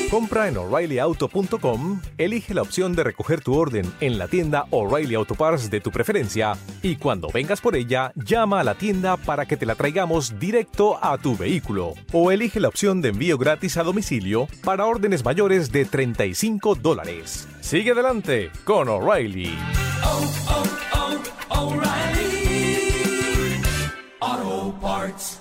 Compra en O'ReillyAuto.com, elige la opción de recoger tu orden en la tienda O'Reilly Auto Parts de tu preferencia y cuando vengas por ella, llama a la tienda para que te la traigamos directo a tu vehículo. O elige la opción de envío gratis a domicilio para órdenes mayores de $35. Sigue adelante con O'Reilly. O'Reilly Auto Parts.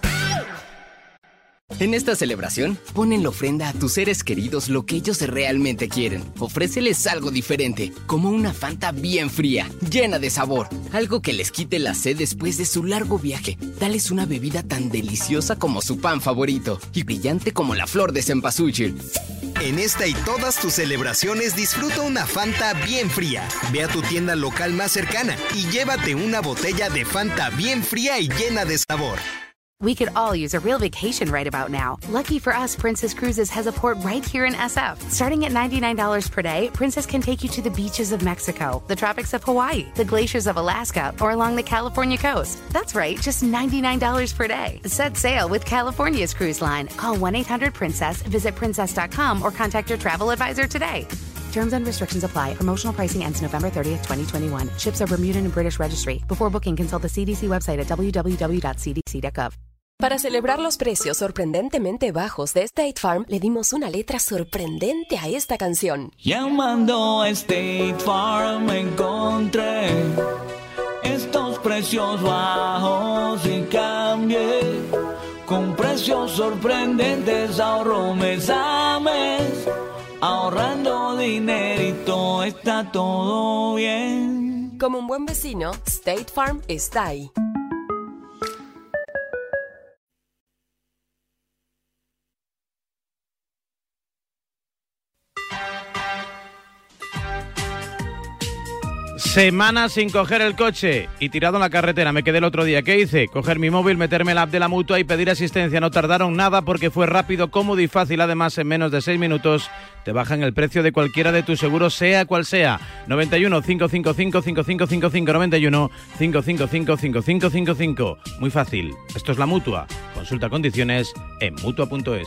En esta celebración, pon en la ofrenda a tus seres queridos lo que ellos realmente quieren. Ofréceles algo diferente, como una Fanta bien fría, llena de sabor. Algo que les quite la sed después de su largo viaje. Dales una bebida tan deliciosa como su pan favorito y brillante como la flor de cempasúchil. En esta y todas tus celebraciones disfruta una Fanta bien fría. Ve a tu tienda local más cercana y llévate una botella de Fanta bien fría y llena de sabor. We could all use a real vacation right about now. Lucky for us, Princess Cruises has a port right here in SF. Starting at $99 per day, Princess can take you to the beaches of Mexico, the tropics of Hawaii, the glaciers of Alaska, or along the California coast. That's right, just $99 per day. Set sail with California's cruise line. Call 1-800-PRINCESS, visit princess.com, or contact your travel advisor today. Terms and restrictions apply. Promotional pricing ends November 30th, 2021. Ships are Bermudan and British registry. Before booking, consult the CDC website at www.cdc.gov. Para celebrar los precios sorprendentemente bajos de State Farm, le dimos una letra sorprendente a esta canción. Llamando a State Farm encontré estos precios bajos y cambié. Con precios sorprendentes ahorro mes a mes. Ahorrando dinerito está todo bien. Como un buen vecino, State Farm está ahí. Semanas sin coger el coche y tirado en la carretera. Me quedé el otro día. ¿Qué hice? Coger mi móvil, meterme en la app de la Mutua y pedir asistencia. No tardaron nada porque fue rápido, cómodo y fácil. Además, en menos de 6 minutos te bajan el precio de cualquiera de tus seguros, sea cual sea. 91 555 5555 91 555 5555. Muy fácil. Esto es la Mutua. Consulta condiciones en Mutua.es.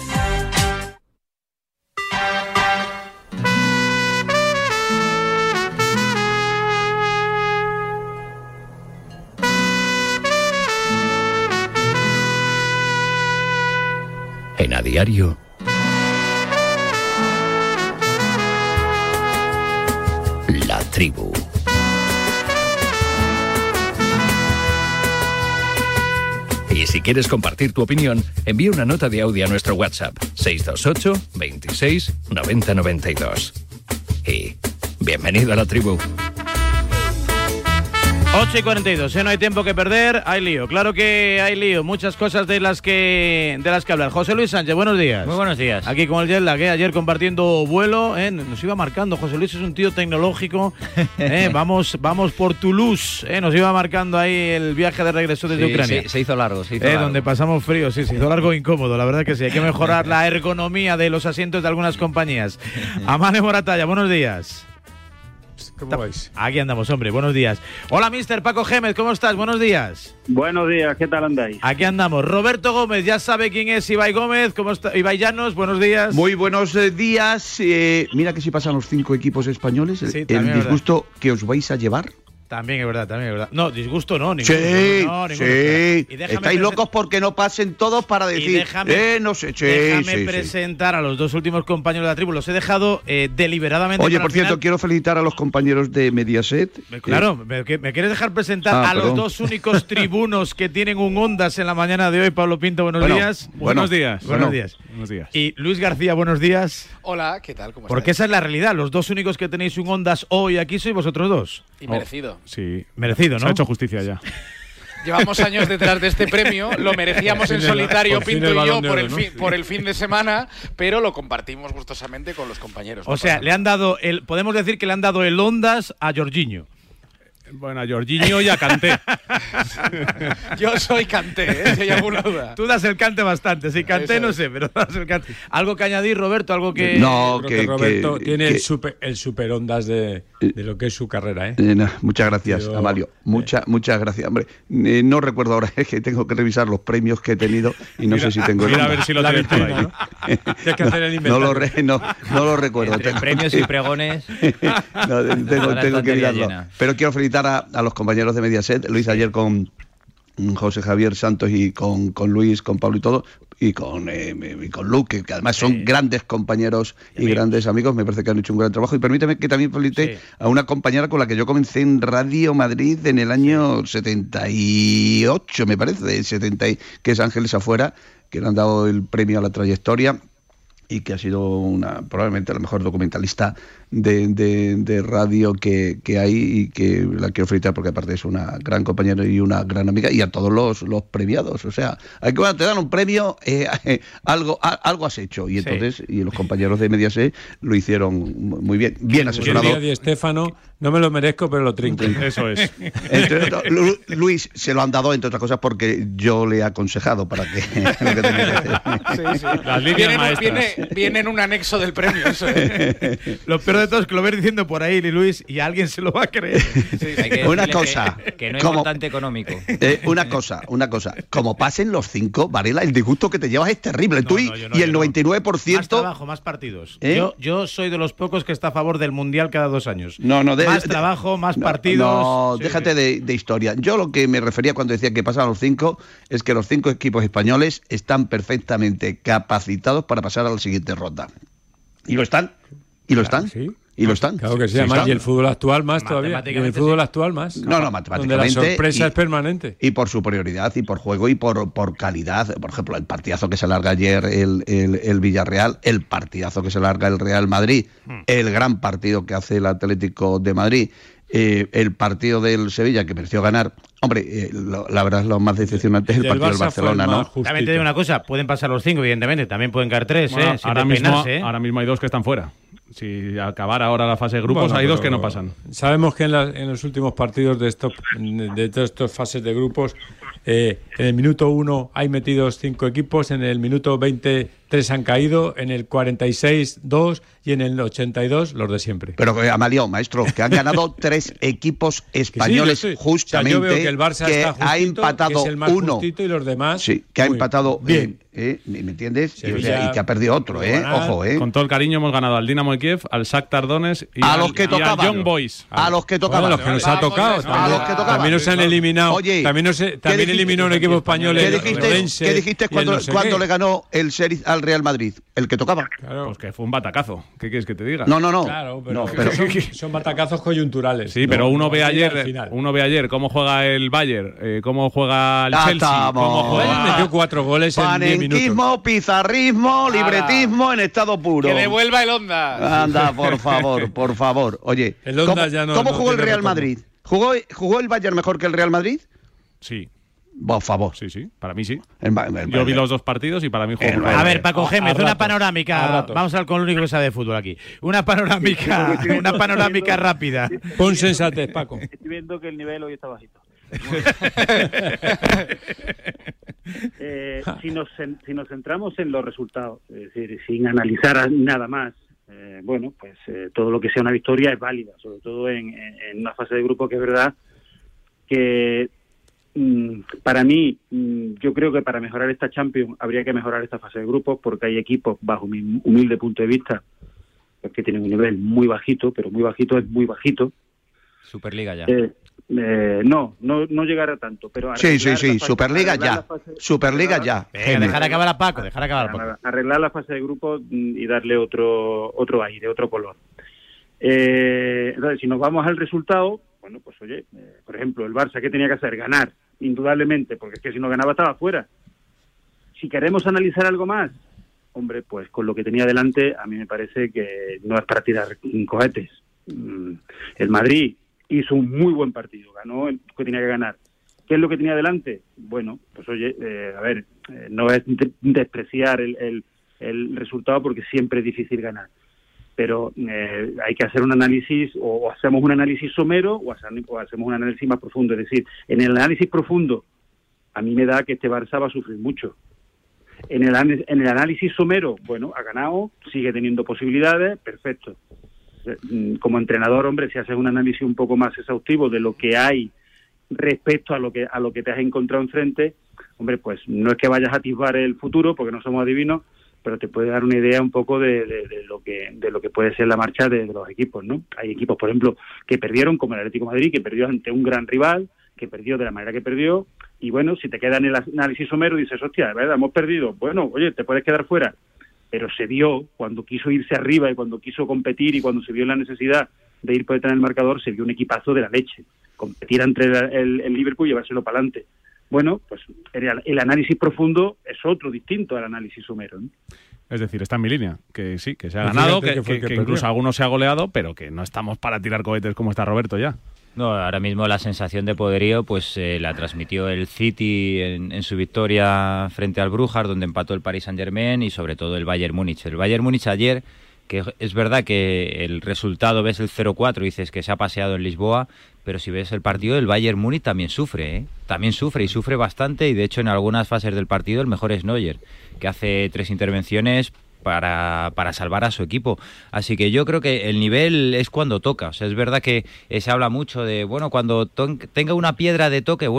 En A Diario, La Tribu. Y si quieres compartir tu opinión, envía una nota de audio a nuestro WhatsApp 628 26 90 92. Y bienvenido a La Tribu. 8:42, no hay tiempo que perder, hay lío, claro que hay lío, muchas cosas de las que hablar. José Luis Sánchez, buenos días. Muy buenos días. Aquí con el jet lag, ayer compartiendo vuelo, nos iba marcando, José Luis es un tío tecnológico, vamos por Toulouse, nos iba marcando ahí el viaje de regreso desde Ucrania. Sí, se hizo largo, donde pasamos frío, sí, se hizo largo e incómodo, la verdad que sí, hay que mejorar la ergonomía de los asientos de algunas compañías. Amane Moratalla, buenos días. ¿Cómo vais? Aquí andamos, hombre, buenos días. Hola, mister Paco Gémez, ¿cómo estás? Buenos días. Buenos días, ¿qué tal andáis? Aquí andamos. Roberto Gómez, ya sabe quién es Ibai Gómez, ¿cómo está? Ibai Llanos, buenos días. Muy buenos días. Mira que si pasan los 5 equipos españoles, sí, el disgusto que os vais a llevar. También es verdad. No, disgusto no, ninguno. Sí, no, ninguno. Sí. Estáis locos porque no pasen todos para decir, no sé. Déjame presentar a los dos últimos compañeros de la tribu. Los he dejado deliberadamente. Oye, por cierto, quiero felicitar a los compañeros de Mediaset. Claro, ¿me quieres dejar presentar a los dos únicos tribunos que tienen un Ondas en la mañana de hoy? Pablo Pinto, buenos días. Buenos días. Buenos días. Y Luis García, buenos días. Hola, ¿qué tal? ¿Cómo Porque esa es la realidad. Los dos únicos que tenéis un Ondas hoy aquí sois vosotros dos. Y merecido. Sí, merecido, ¿no? Se ha hecho justicia ya. Llevamos años detrás de este premio, lo merecíamos en solitario Pinto y yo por el fin de semana, pero lo compartimos gustosamente con los compañeros. O sea, podemos decir que le han dado el Ondas a Jorginho. Bueno, a Jorginho y a Kanté. Yo soy Kanté, si hay alguna duda. Tú das el cante bastante, sí, Kanté no sé, pero das el cante. ¿Algo que añadir, Roberto? ¿Algo que...? No, que Roberto tiene el super ondas de lo que es su carrera, ¿eh? No, muchas gracias, Amalio. Muchas gracias, hombre. No recuerdo ahora, es que tengo que revisar los premios que he tenido y no sé si tengo el Mira a ver si lo tienes por ahí. ¿No? Tienes que hacer el inventario. No lo recuerdo. Entre premios y pregones. Tengo que mirarlo. Pero quiero felicitar a los compañeros de Mediaset. Lo hice ayer con José Javier Santos y con Luis, con Pablo y todo, y con Luque, que además son grandes compañeros y grandes amigos. Me parece que han hecho un gran trabajo. Y permíteme que también felicite a una compañera con la que yo comencé en Radio Madrid en el año 78, me parece, que es Ángeles Afuera, que le han dado el premio a la trayectoria y que ha sido probablemente la mejor documentalista de radio que hay, y que la quiero felicitar porque aparte es una gran compañera y una gran amiga, y a todos los premiados. O sea, cuando te dan un premio, algo has hecho, y entonces y los compañeros de Mediaset lo hicieron muy bien asesorado. El día de Estéfano, no me lo merezco, pero lo trinco. Eso es. Luis se lo han dado, entre otras cosas, porque yo le he aconsejado para que lo que tenía que hacer. Sí. Las líneas maestras. Viene en un anexo del premio, eso. Lo peor de todo es que lo ves diciendo por ahí, Luis, y alguien se lo va a creer. Una cosa. Que no es montante económico. Una cosa. Como pasen los 5, Varela, el disgusto que te llevas es terrible. Tú y el 99%. Más trabajo, más partidos. Yo soy de los pocos que está a favor del Mundial cada 2 años. Más trabajo, más partidos. Déjate de historia. Yo lo que me refería cuando decía que pasaban los 5 es que los 5 equipos españoles están perfectamente capacitados para pasar a la siguiente ronda. Y lo están. Sí. Y lo están. Claro que sí, además, y el fútbol actual más todavía. Y el fútbol actual más. No, matemáticamente. Donde la sorpresa es permanente. Y por superioridad, y por juego, y por calidad. Por ejemplo, el partidazo que se larga ayer el Villarreal, el partidazo que se larga el Real Madrid, el gran partido que hace el Atlético de Madrid, el partido del Sevilla, que mereció ganar. Hombre, la verdad es lo más decepcionante es el partido del Barcelona, ¿no? También te digo una cosa, pueden pasar los 5, evidentemente, también pueden caer 3, bueno, ahora mismo hay 2 que están fuera. Si acabara ahora la fase de grupos, hay 2 que no pasan. Sabemos que en los últimos partidos de estas fases de grupos, en el minuto 1 hay metidos 5 equipos, en el minuto 20 3 han caído, en el 46 2 y en el 82 los de siempre. Pero Amalio, maestro, que han ganado 3 equipos españoles justamente, yo veo que el Barça que está justito, ha empatado que es el más uno, justito, y los demás sí, que ha empatado bien. ¿me entiendes? Y que ha perdido otro, ojo, Con todo el cariño hemos ganado al Dinamo de Kiev, al Shakhtar Donetsk y a los que tocaban, al Young Boys. A los que tocaban. Los que nos ha tocado. También nos han eliminado. Oye, también eliminó un equipo español. ¿Qué dijiste cuando le ganó el Sheriff al Real Madrid? El que tocaba. Claro. Pues que fue un batacazo. ¿Qué quieres que te diga? No. Claro, pero son batacazos coyunturales. Sí, pero uno ve ayer cómo juega el Bayern, cómo juega el Chelsea, cómo juega... Metió 4 goles en 10 minutos. Panenquismo, pizarrismo, libretismo en estado puro. Que devuelva el Ondas. Anda, por favor. Oye, ¿cómo jugó el Real Madrid? ¿Jugó el Bayern mejor que el Real Madrid? Sí. Por favor. Sí, para mí sí. Yo vi los 2 partidos y para mí jugó. A ver, Paco Gémez, una panorámica. Vamos a ver con el único que sabe de fútbol aquí. Una panorámica rápida. Pon sensatez, Paco. Estoy viendo que el nivel hoy está bajito. Si nos centramos en los resultados, es decir, sin analizar nada más, pues todo lo que sea una victoria es válida, sobre todo en una fase de grupo que es verdad que para mí, yo creo que para mejorar esta Champions habría que mejorar esta fase de grupos, porque hay equipos, bajo mi humilde punto de vista, que tienen un nivel muy bajito, pero muy bajito es muy bajito. Superliga ya. No llegar a tanto, pero sí, Superliga ya. Superliga ya. Dejar acabar a Paco, arreglar la fase de grupos y darle otro aire, otro color. Entonces, si nos vamos al resultado, pues oye, por ejemplo, el Barça, ¿qué tenía que hacer? Ganar, indudablemente, porque es que si no ganaba estaba fuera. Si queremos analizar algo más, hombre, pues con lo que tenía delante, a mí me parece que no es para tirar cohetes. El Madrid hizo un muy buen partido, ganó el que tenía que ganar. ¿Qué es lo que tenía delante? Bueno, pues oye, no es despreciar el resultado, porque siempre es difícil ganar. pero hay que hacer un análisis, o hacemos un análisis somero o hacemos un análisis más profundo. Es decir, en el análisis profundo, a mí me da que este Barça va a sufrir mucho. En el análisis somero, bueno, ha ganado, sigue teniendo posibilidades, perfecto. Como entrenador, hombre, si haces un análisis un poco más exhaustivo de lo que hay respecto a lo que te has encontrado enfrente, hombre, pues no es que vayas a atisbar el futuro, porque no somos adivinos, pero te puede dar una idea un poco de lo que puede ser la marcha de los equipos, ¿no? Hay equipos, por ejemplo, que perdieron, como el Atlético de Madrid, que perdió ante un gran rival, que perdió de la manera que perdió, y bueno, si te queda en el análisis somero, dices, hostia, de verdad, hemos perdido, bueno, oye, te puedes quedar fuera, pero se vio, cuando quiso irse arriba y cuando quiso competir y cuando se vio la necesidad de ir por detrás del marcador, se vio un equipazo de la leche, competir entre el Liverpool y llevárselo para adelante. Bueno, pues el análisis profundo es otro, distinto al análisis somero, ¿no? Es decir, está en mi línea, que sí, que se ha ganado, que incluso algunos se ha goleado, pero que no estamos para tirar cohetes como está Roberto ya. No, ahora mismo la sensación de poderío pues la transmitió el City en su victoria frente al Brujas, donde empató el Paris Saint-Germain, y sobre todo el Bayern Múnich. El Bayern Múnich ayer, que es verdad que el resultado, ves el 0-4 y dices que se ha paseado en Lisboa, pero si ves el partido, el Bayern Múnich también sufre, ¿eh? También sufre, y sufre bastante, y de hecho en algunas fases del partido el mejor es Neuer, que hace 3 intervenciones para salvar a su equipo. Así que yo creo que el nivel es cuando toca. O sea, es verdad que se habla mucho de, bueno, cuando tenga una piedra de toque,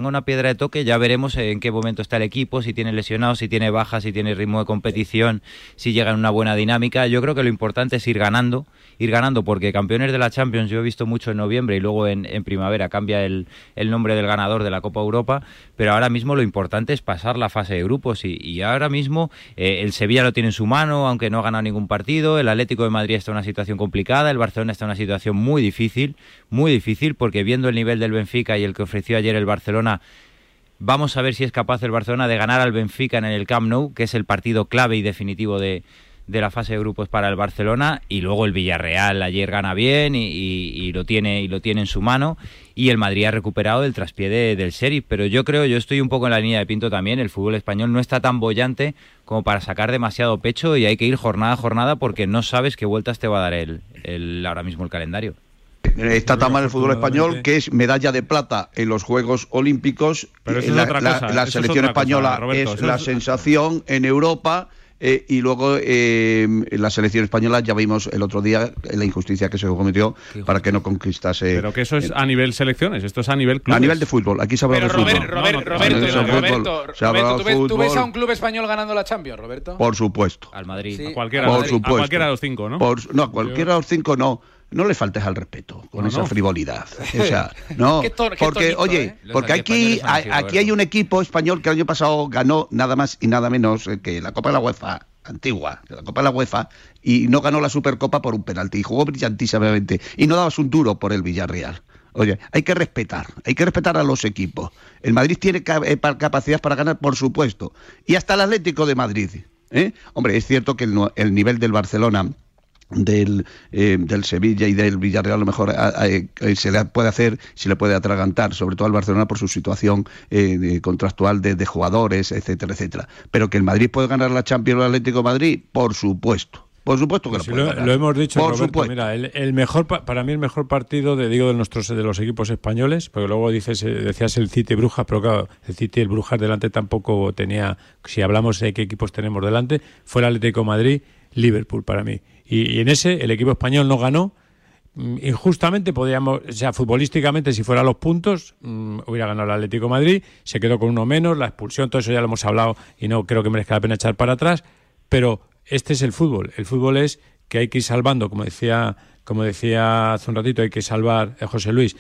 ya veremos en qué momento está el equipo, si tiene lesionados, si tiene bajas, si tiene ritmo de competición, si llega en una buena dinámica. Yo creo que lo importante es ir ganando, porque campeones de la Champions yo he visto mucho en noviembre y luego en primavera cambia el nombre del ganador de la Copa Europa, pero ahora mismo lo importante es pasar la fase de grupos, y ahora mismo el Sevilla lo tiene en su mano, aunque no ha ganado ningún partido. El Atlético de Madrid está en una situación complicada, el Barcelona está en una situación muy difícil, porque viendo el nivel del Benfica y el que ofreció ayer el Barcelona, vamos a ver si es capaz el Barcelona de ganar al Benfica en el Camp Nou, que es el partido clave y definitivo de la fase de grupos para el Barcelona. Y luego el Villarreal ayer gana bien y lo tiene en su mano, y el Madrid ha recuperado el traspié del Sheriff. Pero yo estoy un poco en la línea de Pinto también. El fútbol español no está tan bollante como para sacar demasiado pecho, y hay que ir jornada a jornada porque no sabes qué vueltas te va a dar ahora mismo el calendario. Está tan mal el fútbol español que es medalla de plata en los Juegos Olímpicos. Pero eso es otra cosa. La selección española Roberto, es la sensación en Europa. Y luego la selección española, ya vimos el otro día la injusticia que se cometió para que no conquistase. Pero que eso es a nivel selecciones, esto es a nivel clubes. A nivel de fútbol, aquí se habla de fútbol. Roberto, ¿tú ves a un club español ganando la Champions, Roberto? Por supuesto. Al Madrid. Sí. A cualquiera de los 5, ¿no? A cualquiera de los 5 no. No le faltes al respeto con esa frivolidad. O sea, no, porque, oye, porque aquí hay un equipo español que el año pasado ganó nada más y nada menos que la Copa de la UEFA antigua, la Copa de la UEFA, y no ganó la Supercopa por un penalti, y jugó brillantísimamente, y no dabas un duro por el Villarreal. Oye, hay que respetar a los equipos. El Madrid tiene capacidad para ganar, por supuesto, y hasta el Atlético de Madrid. Hombre, es cierto que el nivel del Barcelona, del Sevilla y del Villarreal a lo mejor se le puede atragantar, sobre todo al Barcelona por su situación contractual de jugadores, etcétera, etcétera. Pero que el Madrid puede ganar la Champions o el Atlético de Madrid, por supuesto que pues lo hemos dicho, por Roberto, supuesto. Mira, para mí el mejor partido de los equipos españoles, porque luego decías el City Brujas, pero claro, el City y el Brujas delante tampoco tenía, si hablamos de qué equipos tenemos delante, fue el Atlético de Madrid, Liverpool para mí. Y en ese el equipo español no ganó. Injustamente futbolísticamente, si fuera los puntos, hubiera ganado el Atlético de Madrid, se quedó con uno menos, la expulsión, todo eso ya lo hemos hablado y no creo que merezca la pena echar para atrás, pero este es el fútbol. El fútbol es que hay que ir salvando, como decía hace un ratito, hay que salvar, José Luis,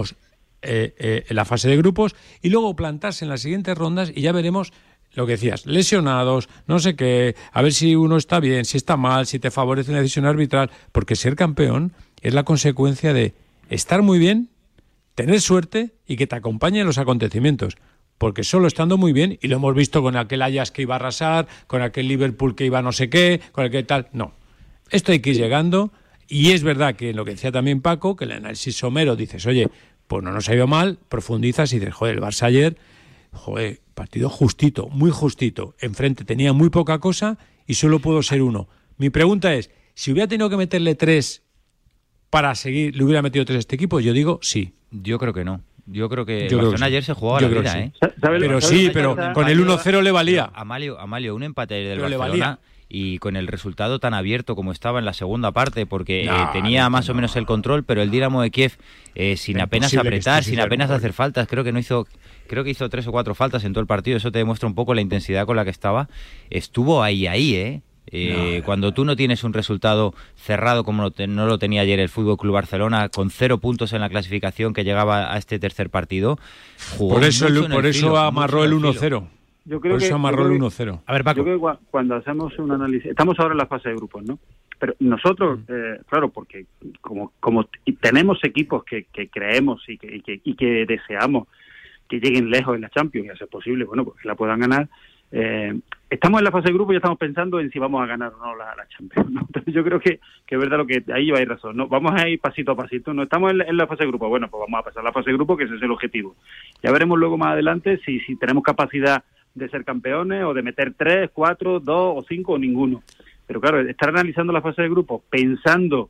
la fase de grupos, y luego plantarse en las siguientes rondas, y ya veremos lo que decías, lesionados, no sé qué, a ver si uno está bien, si está mal, si te favorece una decisión arbitral, porque ser campeón es la consecuencia de estar muy bien, tener suerte y que te acompañen los acontecimientos. Porque solo estando muy bien, y lo hemos visto con aquel Ajax que iba a arrasar, con aquel Liverpool que iba a no sé qué, con aquel tal, no. Esto hay que ir llegando, y es verdad que lo que decía también Paco, que el análisis somero dices, oye, pues no nos ha ido mal, profundizas y dices, joder, el Barça ayer, partido justito, muy justito, enfrente tenía muy poca cosa y solo pudo ser uno. Mi pregunta es, Si hubiera tenido que meterle 3 para seguir, ¿le hubiera metido 3 a este equipo? Yo digo sí. Yo creo que no. Yo creo que el Barcelona ayer se jugaba la vida, ¿eh? Pero con el 1-0 le valía. Amalio, un empate del Barcelona y con el resultado tan abierto como estaba en la segunda parte, porque tenía más o menos el control, pero el Dinamo de Kiev, sin apenas apretar, sin apenas hacer faltas, creo que hizo 3 o 4 faltas en todo el partido. Eso te demuestra un poco la intensidad con la que estaba. Estuvo ahí, ¿eh? Cuando tú no tienes un resultado cerrado como no lo tenía ayer el FC Barcelona, con 0 puntos en la clasificación que llegaba a este tercer partido, jugó por eso amarró el 1-0. Yo creo por eso amarró el 1-0. A ver, Paco. Yo creo que cuando hacemos un análisis, estamos ahora en la fase de grupos, ¿no? Pero nosotros, claro, porque como tenemos equipos que creemos y que deseamos que lleguen lejos en la Champions, y a ser posible, bueno, pues que la puedan ganar. Estamos en la fase de grupo y ya estamos pensando en si vamos a ganar o no la Champions, ¿no? Entonces yo creo que es verdad lo que ahí hay razón, ¿no? Vamos a ir pasito a pasito. No estamos en la fase de grupo, bueno, pues vamos a pasar a la fase de grupo, que ese es el objetivo. Ya veremos luego más adelante si tenemos capacidad de ser campeones o de meter 3, 4, 2 o 5 o ninguno. Pero claro, estar analizando la fase de grupo pensando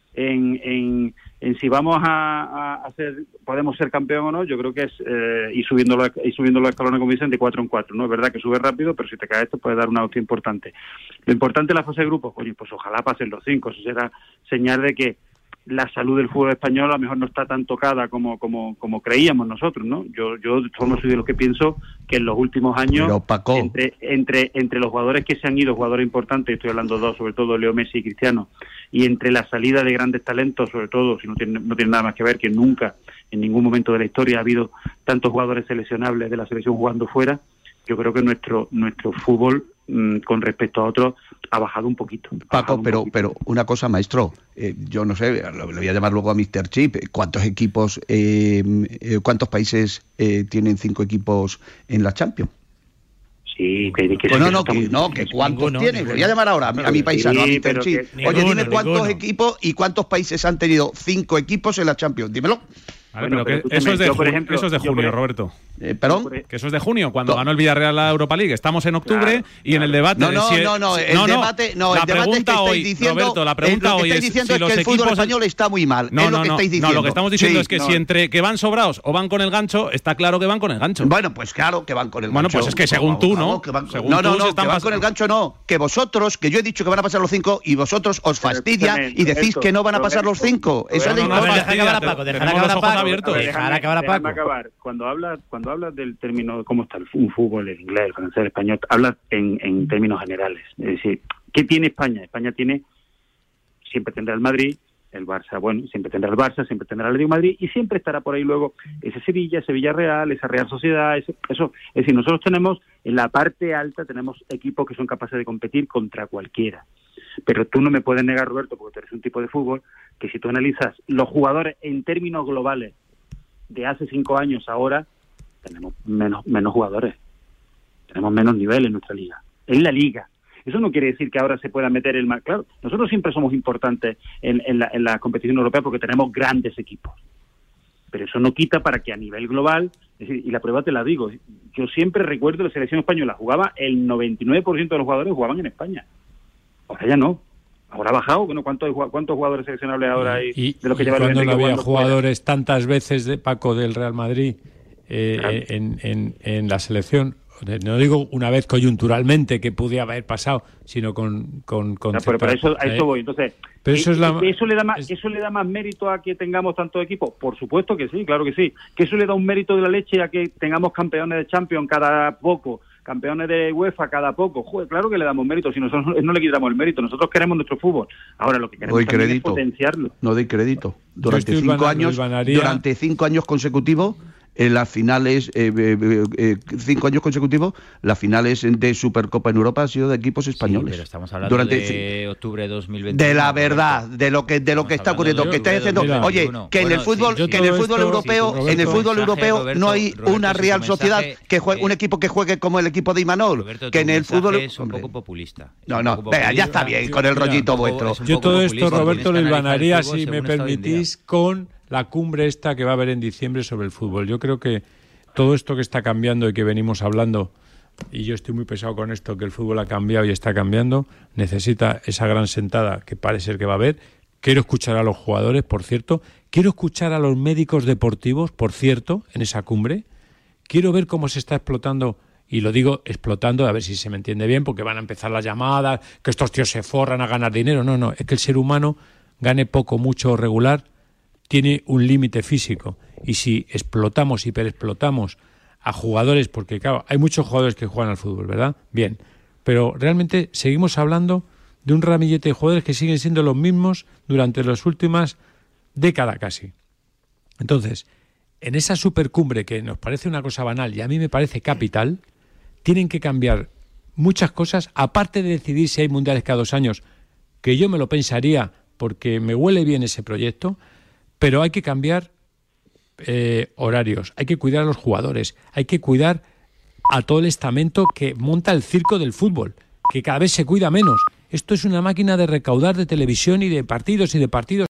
en si vamos a podemos ser campeón o no, yo creo que es ir subiendo los escalones, como dicen, de 4 en 4, ¿no? Es verdad que sube rápido, pero si te caes esto puede dar una opción importante. Lo importante en la fase de grupos, oye, pues ojalá pasen los 5, eso será señal de que la salud del fútbol español a lo mejor no está tan tocada como creíamos nosotros, ¿no? Yo soy de los que pienso que en los últimos años, entre los jugadores que se han ido, jugadores importantes, estoy hablando de 2, sobre todo Leo Messi y Cristiano, y entre la salida de grandes talentos, sobre todo, si no tiene nada más que ver, que nunca, en ningún momento de la historia ha habido tantos jugadores seleccionables de la selección jugando fuera, yo creo que nuestro fútbol, con respecto a otros, ha bajado un poquito. Paco, pero una cosa, maestro, yo no sé, le voy a llamar luego a Mr. Chip, ¿cuántos equipos, cuántos países tienen 5 equipos en la Champions? Sí, que ¿cuántos tienen? Voy a llamar ahora a mi paisano, a Mr. Chip. Oye, dime cuántos equipos y cuántos países han tenido 5 equipos en la Champions, dímelo. Vale, bueno, pero eso es de junio, Roberto. ¿Perdón? Que eso es de junio, cuando ganó el Villarreal la Europa League. Estamos en octubre y en el debate... el debate es que estáis diciendo... Roberto, la pregunta hoy es... si es que el fútbol español está muy mal. Es lo que estáis diciendo. No, lo que estamos diciendo es que si entre que van sobrados o van con el gancho, está claro que van con el gancho. Bueno, pues claro que van con el gancho. Bueno, pues es que según tú, ¿no? Que van con el gancho, no. Que vosotros, que yo he dicho que van a pasar los 5, y vosotros os fastidia y decís que no van a pasar los 5. Eso es de acabar. Cuando hablas del término, cómo está un fútbol, el inglés, el francés, el español, hablas en términos generales. Es decir, ¿qué tiene España? España siempre tendrá el Madrid, el Barça, bueno, siempre tendrá el Barça, siempre tendrá el Atlético de Madrid, y siempre estará por ahí luego ese Sevilla, ese Villarreal, esa Real Sociedad, eso. Es decir, nosotros tenemos, en la parte alta, tenemos equipos que son capaces de competir contra cualquiera. Pero tú no me puedes negar, Roberto, porque tú eres un tipo de fútbol, que si tú analizas los jugadores en términos globales de hace 5 años ahora, tenemos menos jugadores, tenemos menos nivel en nuestra liga, en la liga. Eso no quiere decir que ahora se pueda meter el mal. Claro, nosotros siempre somos importantes en la competición europea porque tenemos grandes equipos, pero eso no quita para que a nivel global, es decir, y la prueba te la digo, yo siempre recuerdo la selección española, el 99% de los jugadores jugaban en España, ahora ya no. Ahora ha bajado, bueno, ¿cuántos jugadores seleccionables ahora hay de los que llevan el cuando no había jugadores tantas veces de Paco del Real Madrid en la selección? No digo una vez coyunturalmente que pudiera haber pasado, sino con pero a eso voy. Entonces, pero eso le da más mérito a que tengamos tantos equipos. Por supuesto que sí, claro que sí. Que eso le da un mérito de la leche a que tengamos campeones de Champions cada poco, campeones de UEFA cada poco. Joder, claro que le damos mérito, si nosotros no le quitamos el mérito, nosotros queremos nuestro fútbol. Ahora lo que queremos es potenciarlo. No doy crédito. Durante 5 años consecutivos, en las finales, 5 años consecutivos, las finales de Supercopa en Europa han sido de equipos españoles. Sí, pero estamos hablando de octubre de 2021. De la verdad, de lo que está ocurriendo. Que está diciendo, oye, que en el fútbol, europeo, no hay una Real Sociedad que juegue, un equipo que juegue como el equipo de Imanol. Roberto, que en el fútbol es un poco populista. Venga, ya está bien con el rollito vuestro. Yo todo esto, Roberto, lo hilvanaría, si me permitís, con la cumbre esta que va a haber en diciembre sobre el fútbol. Yo creo que todo esto que está cambiando y que venimos hablando y yo estoy muy pesado con esto, que el fútbol ha cambiado y está cambiando, necesita esa gran sentada que parece ser que va a haber. Quiero escuchar a los jugadores, por cierto. Quiero escuchar a los médicos deportivos, por cierto, en esa cumbre. Quiero ver cómo se está explotando, y lo digo explotando, a ver si se me entiende bien, porque van a empezar las llamadas, que estos tíos se forran a ganar dinero. No, es que el ser humano, gane poco, mucho o regular, tiene un límite físico. Y si explotamos, hiperexplotamos a jugadores, porque claro, hay muchos jugadores que juegan al fútbol, ¿verdad? Bien, pero realmente seguimos hablando de un ramillete de jugadores que siguen siendo los mismos durante las últimas décadas casi. Entonces, en esa supercumbre que nos parece una cosa banal y a mí me parece capital, tienen que cambiar muchas cosas, aparte de decidir si hay mundiales cada 2 años, que yo me lo pensaría porque me huele bien ese proyecto, pero hay que cambiar horarios, hay que cuidar a los jugadores, hay que cuidar a todo el estamento que monta el circo del fútbol, que cada vez se cuida menos. Esto es una máquina de recaudar de televisión y de partidos